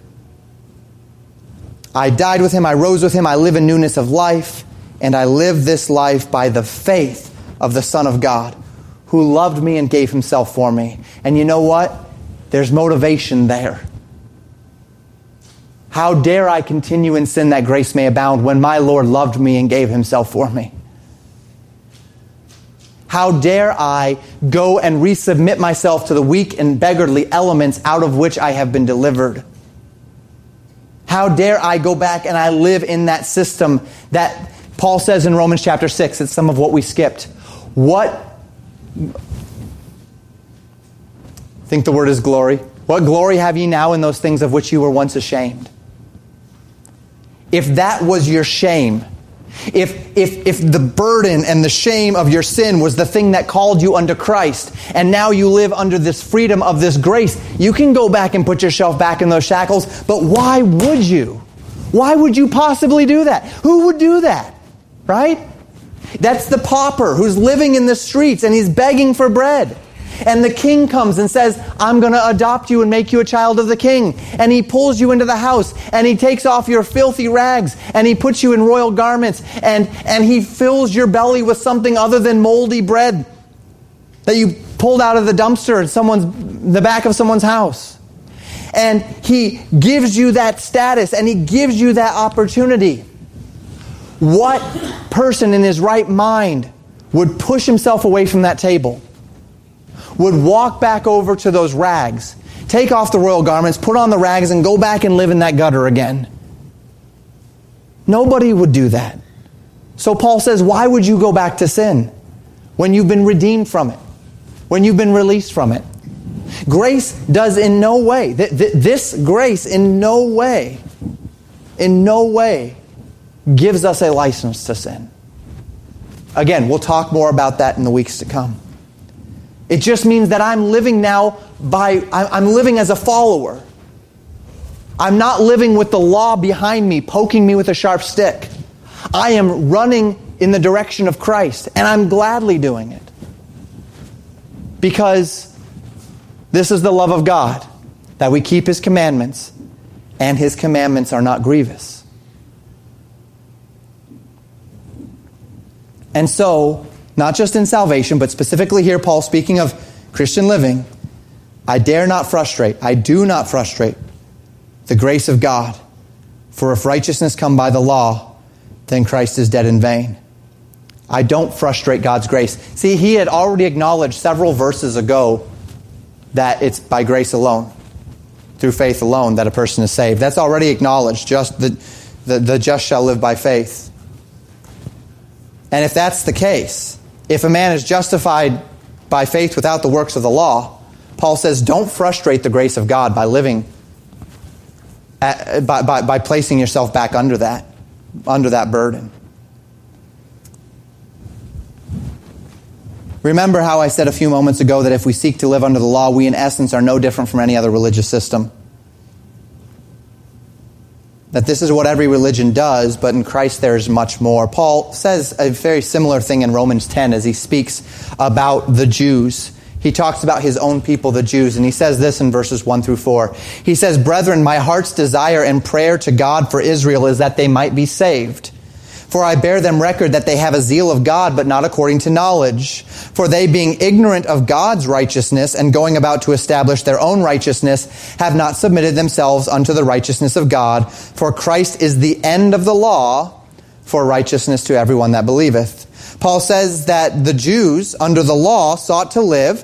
I died with Him, I rose with Him, I live in newness of life, and I live this life by the faith of the Son of God, who loved me and gave Himself for me. And you know what? There's motivation there. How dare I continue in sin that grace may abound when my Lord loved me and gave Himself for me? How dare I go and resubmit myself to the weak and beggarly elements out of which I have been delivered? How dare I go back and I live in that system that Paul says in Romans chapter 6, it's some of what we skipped. I think the word is glory. What glory have ye now in those things of which you were once ashamed? If that was your shame, if the burden and the shame of your sin was the thing that called you unto Christ, and now you live under this freedom of this grace, you can go back and put yourself back in those shackles, but why would you? Why would you possibly do that? Who would do that? Right? That's the pauper who's living in the streets and he's begging for bread. And the king comes and says, I'm going to adopt you and make you a child of the king. And he pulls you into the house and he takes off your filthy rags and he puts you in royal garments and he fills your belly with something other than moldy bread that you pulled out of the dumpster in the back of someone's house. And he gives you that status and he gives you that opportunity. What person in his right mind would push himself away from that table? Would walk back over to those rags, take off the royal garments, put on the rags, and go back and live in that gutter again? Nobody would do that. So Paul says, why would you go back to sin when you've been redeemed from it, when you've been released from it? Grace does in no way, this grace in no way gives us a license to sin. Again, we'll talk more about that in the weeks to come. It just means that I'm living now I'm living as a follower. I'm not living with the law behind me, poking me with a sharp stick. I am running in the direction of Christ, and I'm gladly doing it. Because this is the love of God, that we keep His commandments, and His commandments are not grievous. And so, not just in salvation, but specifically here, Paul speaking of Christian living, I do not frustrate the grace of God. For if righteousness come by the law, then Christ is dead in vain. I don't frustrate God's grace. See, he had already acknowledged several verses ago that it's by grace alone, through faith alone, that a person is saved. That's already acknowledged. Just the just shall live by faith. And if that's the case, if a man is justified by faith without the works of the law, Paul says, don't frustrate the grace of God by living by placing yourself back under that burden. Remember how I said a few moments ago that if we seek to live under the law, we in essence are no different from any other religious system. That this is what every religion does, but in Christ there is much more. Paul says a very similar thing in Romans 10 as he speaks about the Jews. He talks about his own people, the Jews, and he says this in verses 1 through 4. He says, "Brethren, my heart's desire and prayer to God for Israel is that they might be saved. For I bear them record that they have a zeal of God, but not according to knowledge. For they, being ignorant of God's righteousness and going about to establish their own righteousness, have not submitted themselves unto the righteousness of God. For Christ is the end of the law for righteousness to everyone that believeth." Paul says that the Jews, under the law, sought to live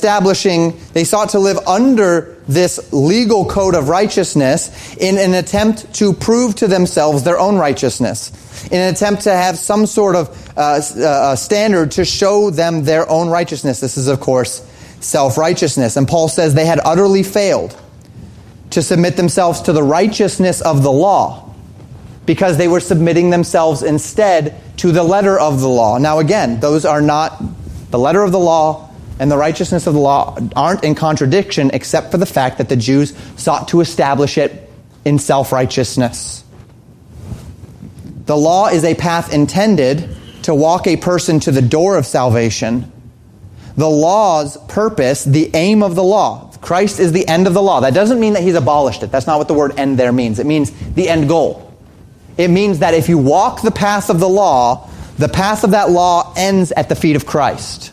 under this legal code of righteousness in an attempt to prove to themselves their own righteousness, in an attempt to have some sort of standard to show them their own righteousness. This is, of course, self-righteousness. And Paul says they had utterly failed to submit themselves to the righteousness of the law, because they were submitting themselves instead to the letter of the law. Now again, those are not, the letter of the law and the righteousness of the law aren't in contradiction, except for the fact that the Jews sought to establish it in self-righteousness. The law is a path intended to walk a person to the door of salvation. The law's purpose, the aim of the law, Christ is the end of the law. That doesn't mean that he's abolished it. That's not what the word end there means. It means the end goal. It means that if you walk the path of the path of that law ends at the feet of Christ.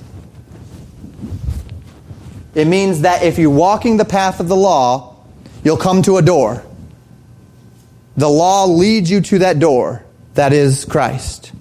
It means that if you're walking the path of the law, you'll come to a door. The law leads you to that door. That is Christ.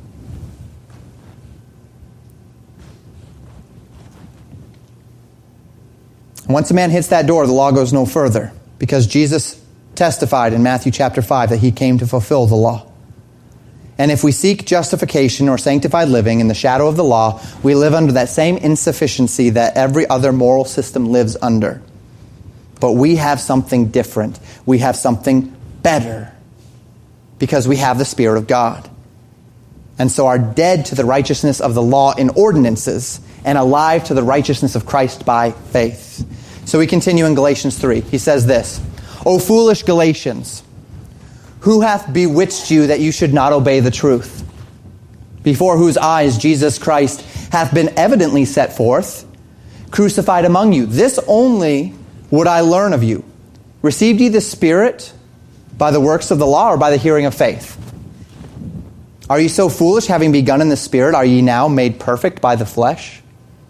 Once a man hits that door, the law goes no further, because Jesus testified in Matthew chapter 5 that he came to fulfill the law. And if we seek justification or sanctified living in the shadow of the law, we live under that same insufficiency that every other moral system lives under. But we have something different. We have something better, because we have the Spirit of God. And so are dead to the righteousness of the law in ordinances and alive to the righteousness of Christ by faith. So we continue in Galatians 3. He says this, "O foolish Galatians, who hath bewitched you that you should not obey the truth? Before whose eyes Jesus Christ hath been evidently set forth, crucified among you. This only would I learn of you. Received ye the Spirit by the works of the law, or by the hearing of faith? Are ye so foolish, having begun in the Spirit, are ye now made perfect by the flesh?"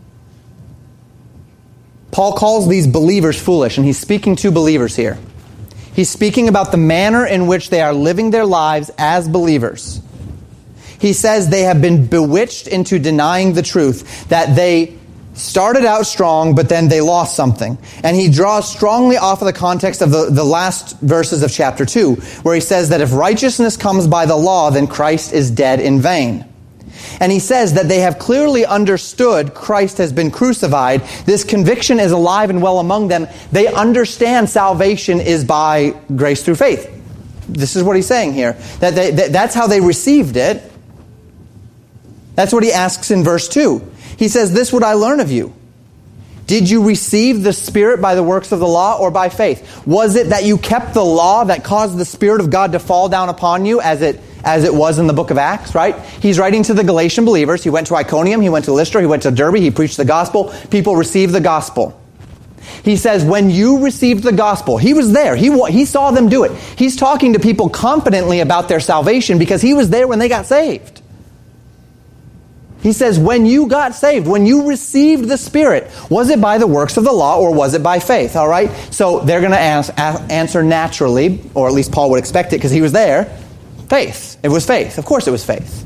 Paul calls these believers foolish, and he's speaking to believers here. He's speaking about the manner in which they are living their lives as believers. He says they have been bewitched into denying the truth, that they started out strong, but then they lost something. And he draws strongly off of the context of the last verses of chapter 2, where he says that if righteousness comes by the law, then Christ is dead in vain. And he says that they have clearly understood Christ has been crucified. This conviction is alive and well among them. They understand salvation is by grace through faith. This is what he's saying here. That's how they received it. That's what he asks in verse 2. He says, "This would I learn of you. Did you receive the Spirit by the works of the law, or by faith? Was it that you kept the law that caused the Spirit of God to fall down upon you, as it was in the book of Acts," right? He's writing to the Galatian believers. He went to Iconium, he went to Lystra, he went to Derbe, he preached the gospel. People received the gospel. He says, when you received the gospel, he was there. He saw them do it. He's talking to people confidently about their salvation because he was there when they got saved. He says, when you got saved, when you received the Spirit, was it by the works of the law or was it by faith? All right? So they're going to answer naturally, or at least Paul would expect it because he was there, faith. It was faith. Of course it was faith.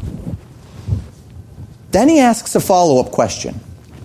Then he asks a follow-up question.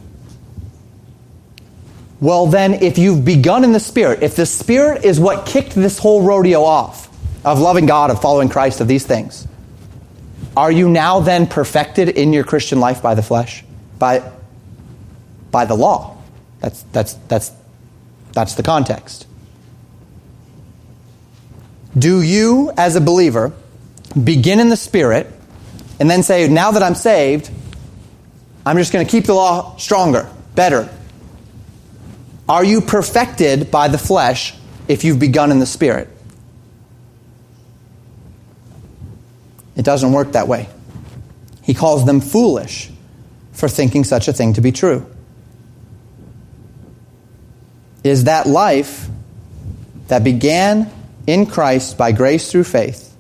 Well then, if you've begun in the Spirit, if the Spirit is what kicked this whole rodeo off, of loving God, of following Christ, of these things, are you now then perfected in your Christian life by the flesh? By the law? That's the context. Do you, as a believer, begin in the Spirit and then say, now that I'm saved, I'm just going to keep the law stronger, better? Are you perfected by the flesh if you've begun in the Spirit? It doesn't work that way. He calls them foolish for thinking such a thing to be true. Is that life that began in Christ by grace through faith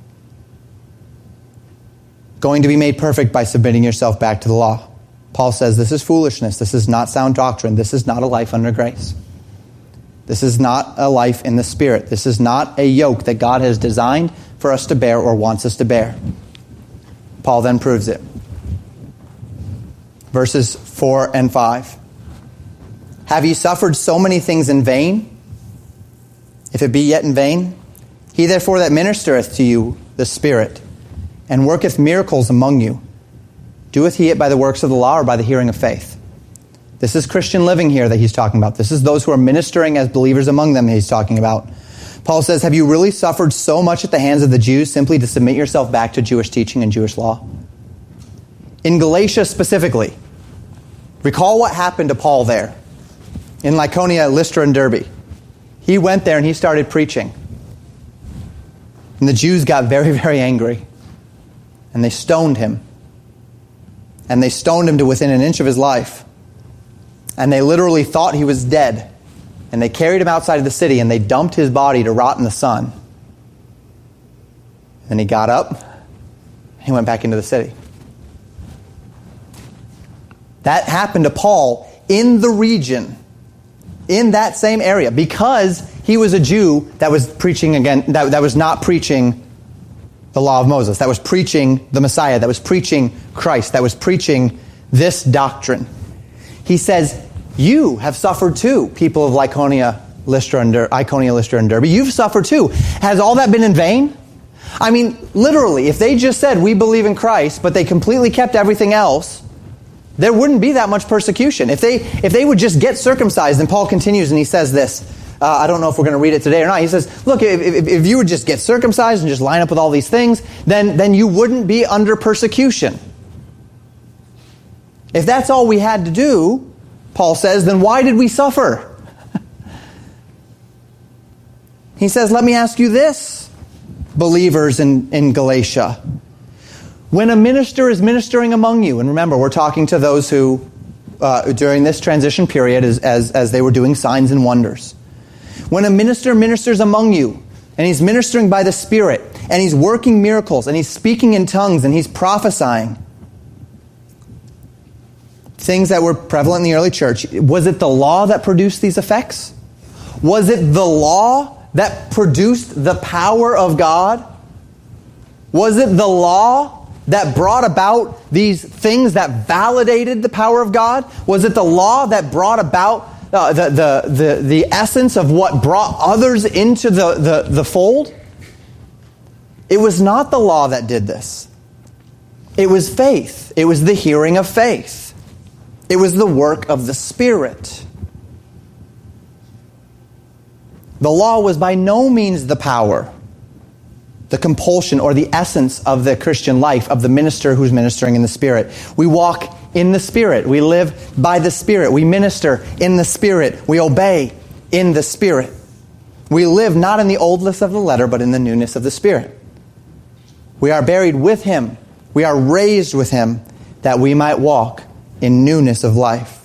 going to be made perfect by submitting yourself back to the law? Paul says this is foolishness. This is not sound doctrine. This is not a life under grace. This is not a life in the Spirit. This is not a yoke that God has designed for us to bear or wants us to bear. Paul then proves it. Verses 4 and 5. Have ye suffered so many things in vain? If it be yet in vain, he therefore that ministereth to you the Spirit, and worketh miracles among you, doeth he it by the works of the law or by the hearing of faith? This is Christian living here that he's talking about. This is those who are ministering as believers among them that he's talking about. Paul says, have you really suffered so much at the hands of the Jews simply to submit yourself back to Jewish teaching and Jewish law? In Galatia specifically, recall what happened to Paul there in Lycaonia, Lystra, and Derbe. He went there and he started preaching. And the Jews got very, very angry. And they stoned him. And they stoned him to within an inch of his life. And they literally thought he was dead. And they carried him outside of the city and they dumped his body to rot in the sun. And he got up. And he went back into the city. That happened to Paul in the region, in that same area, because he was a Jew that was preaching again, that was not preaching the law of Moses, that was preaching the Messiah, that was preaching Christ, that was preaching this doctrine. He says, you have suffered too, people of Lycaonia, Lystra, and Derbe. You've suffered too. Has all that been in vain? I mean, literally, if they just said, we believe in Christ, but they completely kept everything else, there wouldn't be that much persecution. If they would just get circumcised, and Paul continues and he says this, I don't know if we're going to read it today or not. He says, look, if you would just get circumcised and just line up with all these things, then you wouldn't be under persecution. If that's all we had to do, Paul says, then why did we suffer? He says, let me ask you this, believers in Galatia. When a minister is ministering among you, and remember, we're talking to those who, during this transition period, as they were doing signs and wonders. When a minister ministers among you, and he's ministering by the Spirit, and he's working miracles, and he's speaking in tongues, and he's prophesying, things that were prevalent in the early church, was it the law that produced these effects? Was it the law that produced the power of God? Was it the law that brought about these things that validated the power of God? Was it the law that brought about the essence of what brought others into the fold? It was not the law that did this. It was faith. It was the hearing of faith. It was the work of the Spirit. The law was by no means the power, the compulsion, or the essence of the Christian life, of the minister who's ministering in the Spirit. We walk in the Spirit. We live by the Spirit. We minister in the Spirit. We obey in the Spirit. We live not in the oldness of the letter, but in the newness of the Spirit. We are buried with Him. We are raised with Him, that we might walk in newness of life.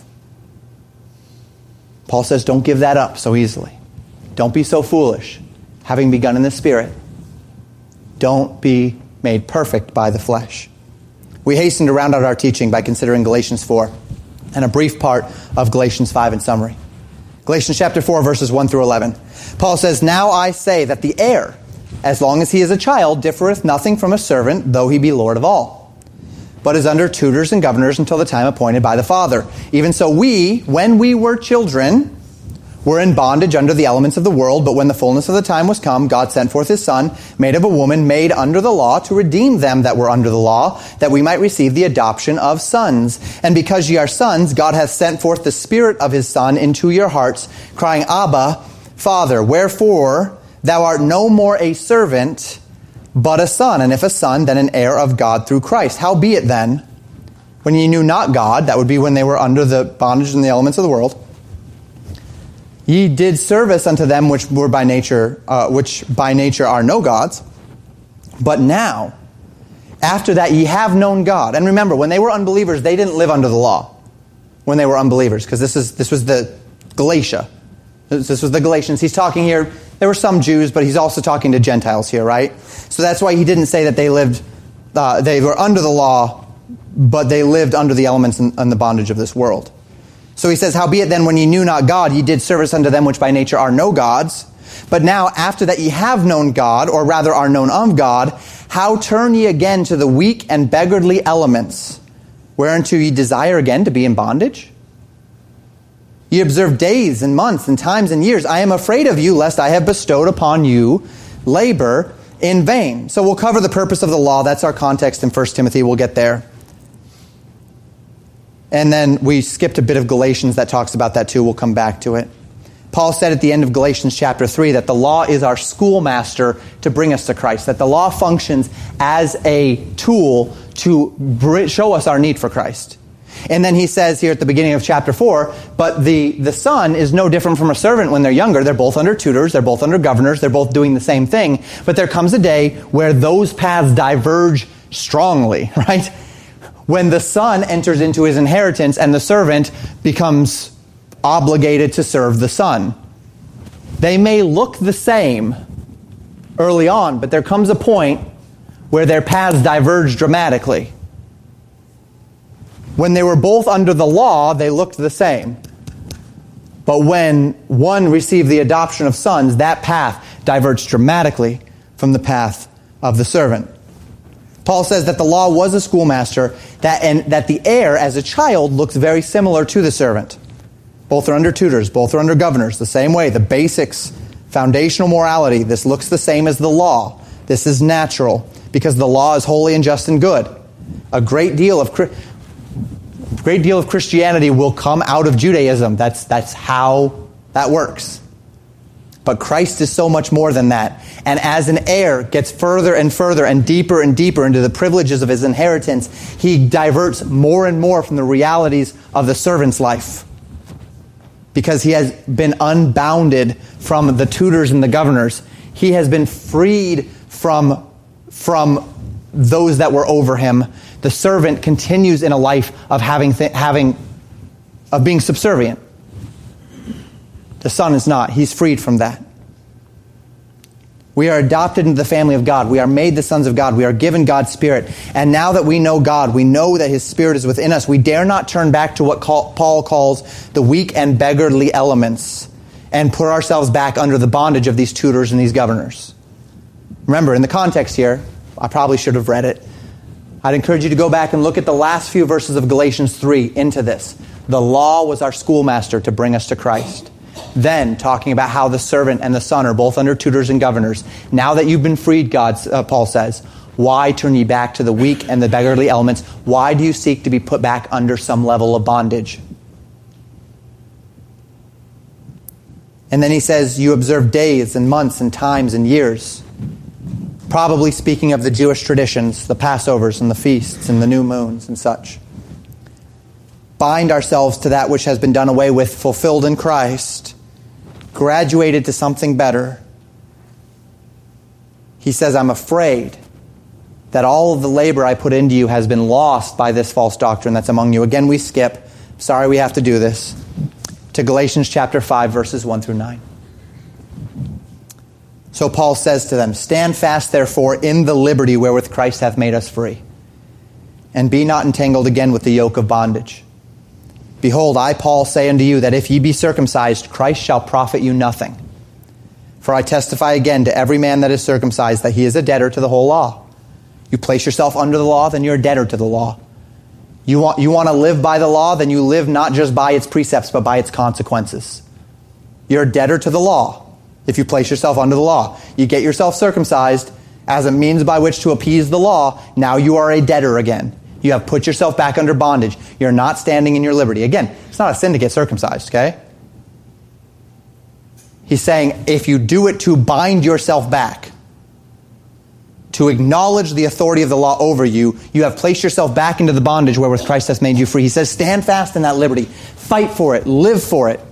Paul says, don't give that up so easily. Don't be so foolish, having begun in the Spirit. Don't be made perfect by the flesh. We hasten to round out our teaching by considering Galatians 4 and a brief part of Galatians 5 in summary. Galatians chapter 4, verses 1 through 11. Paul says, now I say that the heir, as long as he is a child, differeth nothing from a servant, though he be Lord of all, but is under tutors and governors until the time appointed by the Father. Even so we, when we were children, were in bondage under the elements of the world, but when the fullness of the time was come, God sent forth His Son, made of a woman, made under the law, to redeem them that were under the law, that we might receive the adoption of sons. And because ye are sons, God hath sent forth the Spirit of His Son into your hearts, crying, Abba, Father. Wherefore thou art no more a servant, but a son, and if a son, then an heir of God through Christ. Howbeit then, when ye knew not God," that would be when they were under the bondage and the elements of the world, "ye did service unto them which by nature are no gods. But now, after that ye have known God." And remember, when they were unbelievers, they didn't live under the law. When they were unbelievers, because this was the Galatia. This was the Galatians. He's talking here. There were some Jews, but he's also talking to Gentiles here, right? So that's why he didn't say that they were under the law, but they lived under the elements and the bondage of this world. So he says, "Howbeit then, when ye knew not God, ye did service unto them which by nature are no gods. But now, after that ye have known God, or rather are known of God, how turn ye again to the weak and beggarly elements, whereunto ye desire again to be in bondage? Ye observe days and months and times and years. I am afraid of you, lest I have bestowed upon you labor in vain." So we'll cover the purpose of the law. That's our context in 1 Timothy. We'll get there. And then we skipped a bit of Galatians that talks about that too. We'll come back to it. Paul said at the end of Galatians chapter 3 that the law is our schoolmaster to bring us to Christ. That the law functions as a tool to show us our need for Christ. And then he says here at the beginning of chapter 4, but the son is no different from a servant when they're younger. They're both under tutors. They're both under governors. They're both doing the same thing. But there comes a day where those paths diverge strongly, right? When the son enters into his inheritance and the servant becomes obligated to serve the son. They may look the same early on, but there comes a point where their paths diverge dramatically. When they were both under the law, they looked the same. But when one received the adoption of sons, that path diverged dramatically from the path of the servant. Paul says that the law was a schoolmaster, and that the heir as a child looks very similar to the servant. Both are under tutors, both are under governors, the same way. The basics, foundational morality, this looks the same as the law. This is natural, because the law is holy and just and good. A great deal of Christianity will come out of Judaism. That's how that works. But Christ is so much more than that. And as an heir gets further and further and deeper into the privileges of his inheritance, he diverts more and more from the realities of the servant's life. Because he has been unbounded from the tutors and the governors. He has been freed from those that were over him. The servant continues in a life of being subservient. The son is not. He's freed from that. We are adopted into the family of God. We are made the sons of God. We are given God's Spirit. And now that we know God, we know that His Spirit is within us. We dare not turn back to what Paul calls the weak and beggarly elements and put ourselves back under the bondage of these tutors and these governors. Remember, in the context here, I probably should have read it. I'd encourage you to go back and look at the last few verses of Galatians 3 into this. The law was our schoolmaster to bring us to Christ. Then, talking about how the servant and the son are both under tutors and governors. Now that you've been freed, Paul says, why turn ye back to the weak and the beggarly elements? Why do you seek to be put back under some level of bondage? And then he says, you observe days and months and times and years. Probably speaking of the Jewish traditions, the Passovers and the feasts and the new moons and such. Bind ourselves to that which has been done away with, fulfilled in Christ, graduated to something better. He says, I'm afraid that all of the labor I put into you has been lost by this false doctrine that's among you. Again, we skip. Sorry we have to do this. To Galatians chapter 5, verses 1 through 9. So Paul says to them, stand fast, therefore, in the liberty wherewith Christ hath made us free, and be not entangled again with the yoke of bondage. Behold, I, Paul, say unto you that if ye be circumcised, Christ shall profit you nothing. For I testify again to every man that is circumcised that he is a debtor to the whole law. You place yourself under the law, then you're a debtor to the law. You want to live by the law, then you live not just by its precepts, but by its consequences. You're a debtor to the law if you place yourself under the law. You get yourself circumcised as a means by which to appease the law. Now you are a debtor again. You have put yourself back under bondage. You're not standing in your liberty. Again, it's not a sin to get circumcised, okay? He's saying, if you do it to bind yourself back, to acknowledge the authority of the law over you, you have placed yourself back into the bondage wherewith Christ has made you free. He says, stand fast in that liberty. Fight for it. Live for it.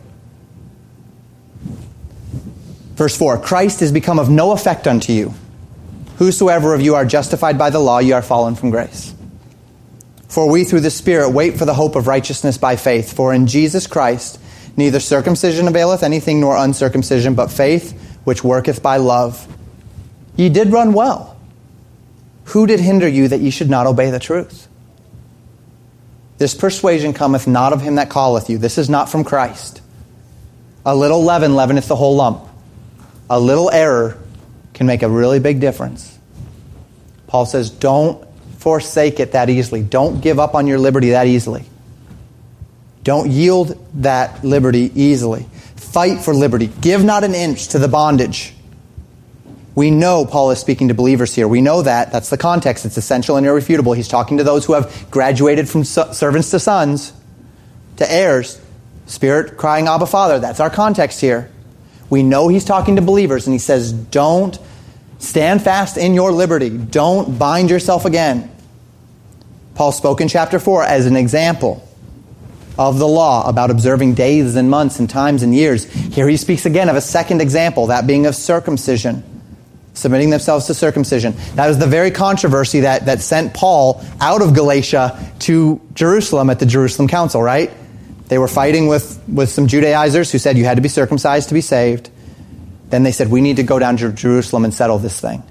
Verse 4, Christ is become of no effect unto you. Whosoever of you are justified by the law, ye are fallen from grace. For we through the Spirit wait for the hope of righteousness by faith. For in Jesus Christ neither circumcision availeth anything nor uncircumcision, but faith which worketh by love. Ye did run well. Who did hinder you that ye should not obey the truth? This persuasion cometh not of him that calleth you. This is not from Christ. A little leaven leaveneth the whole lump. A little error can make a really big difference. Paul says, don't forsake it that easily. Don't give up on your liberty that easily. Don't yield that liberty easily. Fight for liberty. Give not an inch to the bondage. We know Paul is speaking to believers here. We know that. That's the context. It's essential and irrefutable. He's talking to those who have graduated from servants to sons, to heirs. Spirit crying, Abba, Father. That's our context here. We know he's talking to believers, and he says, don't stand fast in your liberty. Don't bind yourself again. Paul spoke in chapter 4 as an example of the law about observing days and months and times and years. Here he speaks again of a second example, that being of circumcision. Submitting themselves to circumcision. That was the very controversy that sent Paul out of Galatia to Jerusalem at the Jerusalem Council, right? They were fighting with some Judaizers who said you had to be circumcised to be saved. Then they said, we need to go down to Jerusalem and settle this thing.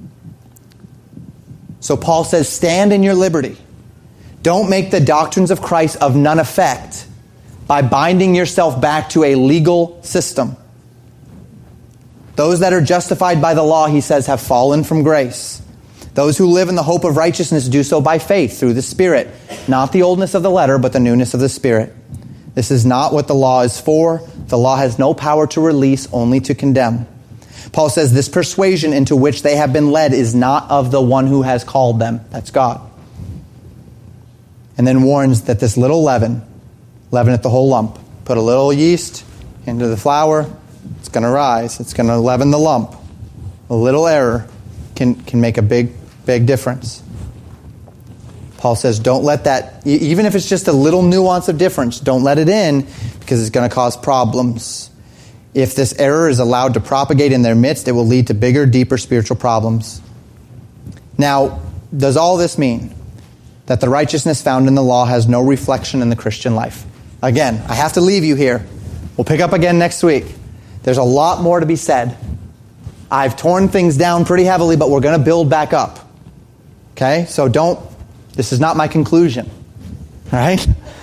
So Paul says, stand in your liberty. Don't make the doctrines of Christ of none effect by binding yourself back to a legal system. Those that are justified by the law, he says, have fallen from grace. Those who live in the hope of righteousness do so by faith through the Spirit. Not the oldness of the letter, but the newness of the Spirit. This is not what the law is for. The law has no power to release, only to condemn. Paul says this persuasion into which they have been led is not of the one who has called them. That's God. And then warns that this little leaveneth the whole lump. Put a little yeast into the flour, it's going to rise. It's going to leaven the lump. A little error can make a big difference. Paul says, don't let that, even if it's just a little nuance of difference, don't let it in, because it's going to cause problems. If this error is allowed to propagate in their midst, it will lead to bigger, deeper spiritual problems. Now, does all this mean that the righteousness found in the law has no reflection in the Christian life? Again, I have to leave you here. We'll pick up again next week. There's a lot more to be said. I've torn things down pretty heavily, but we're going to build back up. Okay? So this is not my conclusion. Right?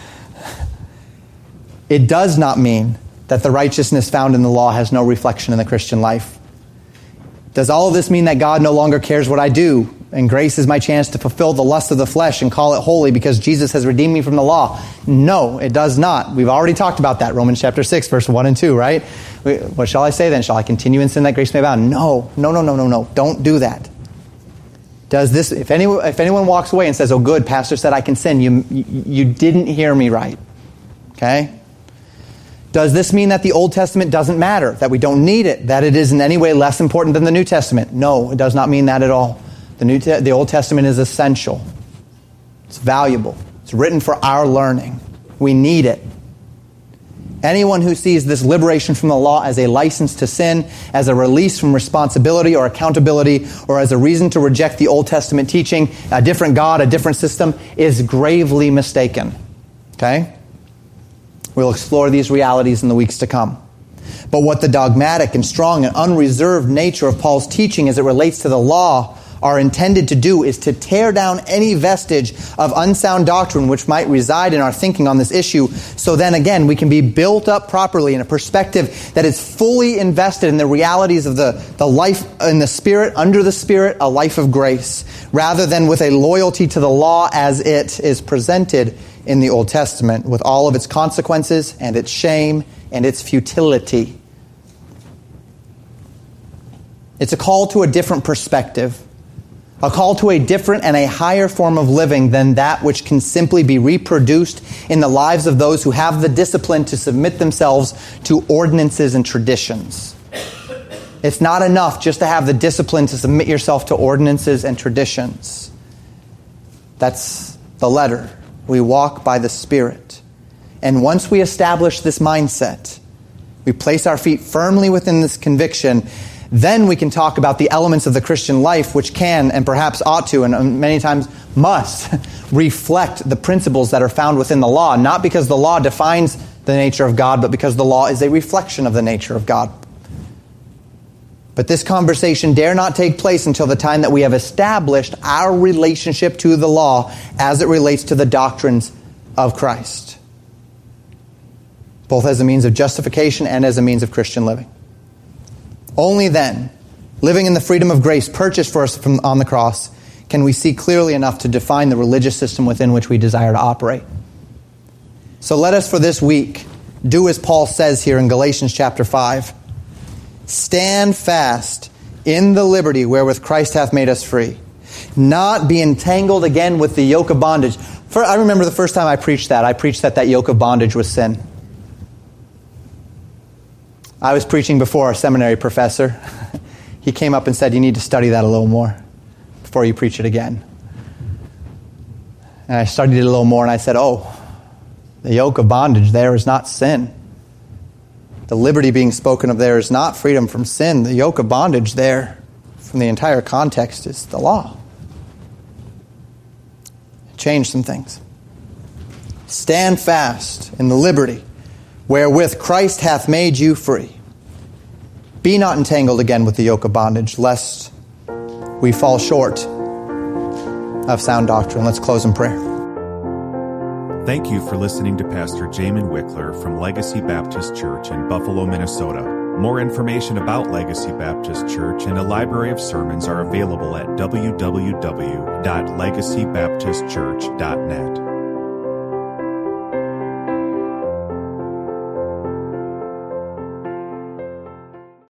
It does not mean that the righteousness found in the law has no reflection in the Christian life. Does all of this mean that God no longer cares what I do, and grace is my chance to fulfill the lust of the flesh and call it holy because Jesus has redeemed me from the law? No, it does not. We've already talked about that. Romans chapter 6, verse 1 and 2, right? What shall I say then? Shall I continue in sin that grace may abound? No. Don't do that. Does this? If anyone walks away and says, "Oh, good, pastor said I can sin," you didn't hear me right. Okay? Does this mean that the Old Testament doesn't matter, that we don't need it, that it is in any way less important than the New Testament? No, it does not mean that at all. The Old Testament is essential. It's valuable. It's written for our learning. We need it. Anyone who sees this liberation from the law as a license to sin, as a release from responsibility or accountability, or as a reason to reject the Old Testament teaching, a different God, a different system, is gravely mistaken. Okay? We'll explore these realities in the weeks to come. But what the dogmatic and strong and unreserved nature of Paul's teaching as it relates to the law are intended to do is to tear down any vestige of unsound doctrine which might reside in our thinking on this issue, so then again we can be built up properly in a perspective that is fully invested in the realities of the life in the Spirit, under the Spirit, a life of grace, rather than with a loyalty to the law as it is presented in the Old Testament, with all of its consequences and its shame and its futility. It's a call to a different perspective. A call to a different and a higher form of living than that which can simply be reproduced in the lives of those who have the discipline to submit themselves to ordinances and traditions. It's not enough just to have the discipline to submit yourself to ordinances and traditions. That's the letter. We walk by the Spirit. And once we establish this mindset, we place our feet firmly within this conviction, then we can talk about the elements of the Christian life which can and perhaps ought to and many times must reflect the principles that are found within the law, not because the law defines the nature of God, but because the law is a reflection of the nature of God. But this conversation dare not take place until the time that we have established our relationship to the law as it relates to the doctrines of Christ, both as a means of justification and as a means of Christian living. Only then, living in the freedom of grace purchased for us on the cross, can we see clearly enough to define the religious system within which we desire to operate. So let us for this week do as Paul says here in Galatians chapter 5. Stand fast in the liberty wherewith Christ hath made us free. Not be entangled again with the yoke of bondage. I remember the first time I preached that yoke of bondage was sin. I was preaching before our seminary professor. He came up and said, you need to study that a little more before you preach it again. And I studied it a little more and I said, the yoke of bondage there is not sin. The liberty being spoken of there is not freedom from sin. The yoke of bondage there, from the entire context, is the law. Change some things. Stand fast in the liberty wherewith Christ hath made you free. Be not entangled again with the yoke of bondage, lest we fall short of sound doctrine. Let's close in prayer. Thank you for listening to Pastor Jamin Wickler from Legacy Baptist Church in Buffalo, Minnesota. More information about Legacy Baptist Church and a library of sermons are available at www.legacybaptistchurch.net.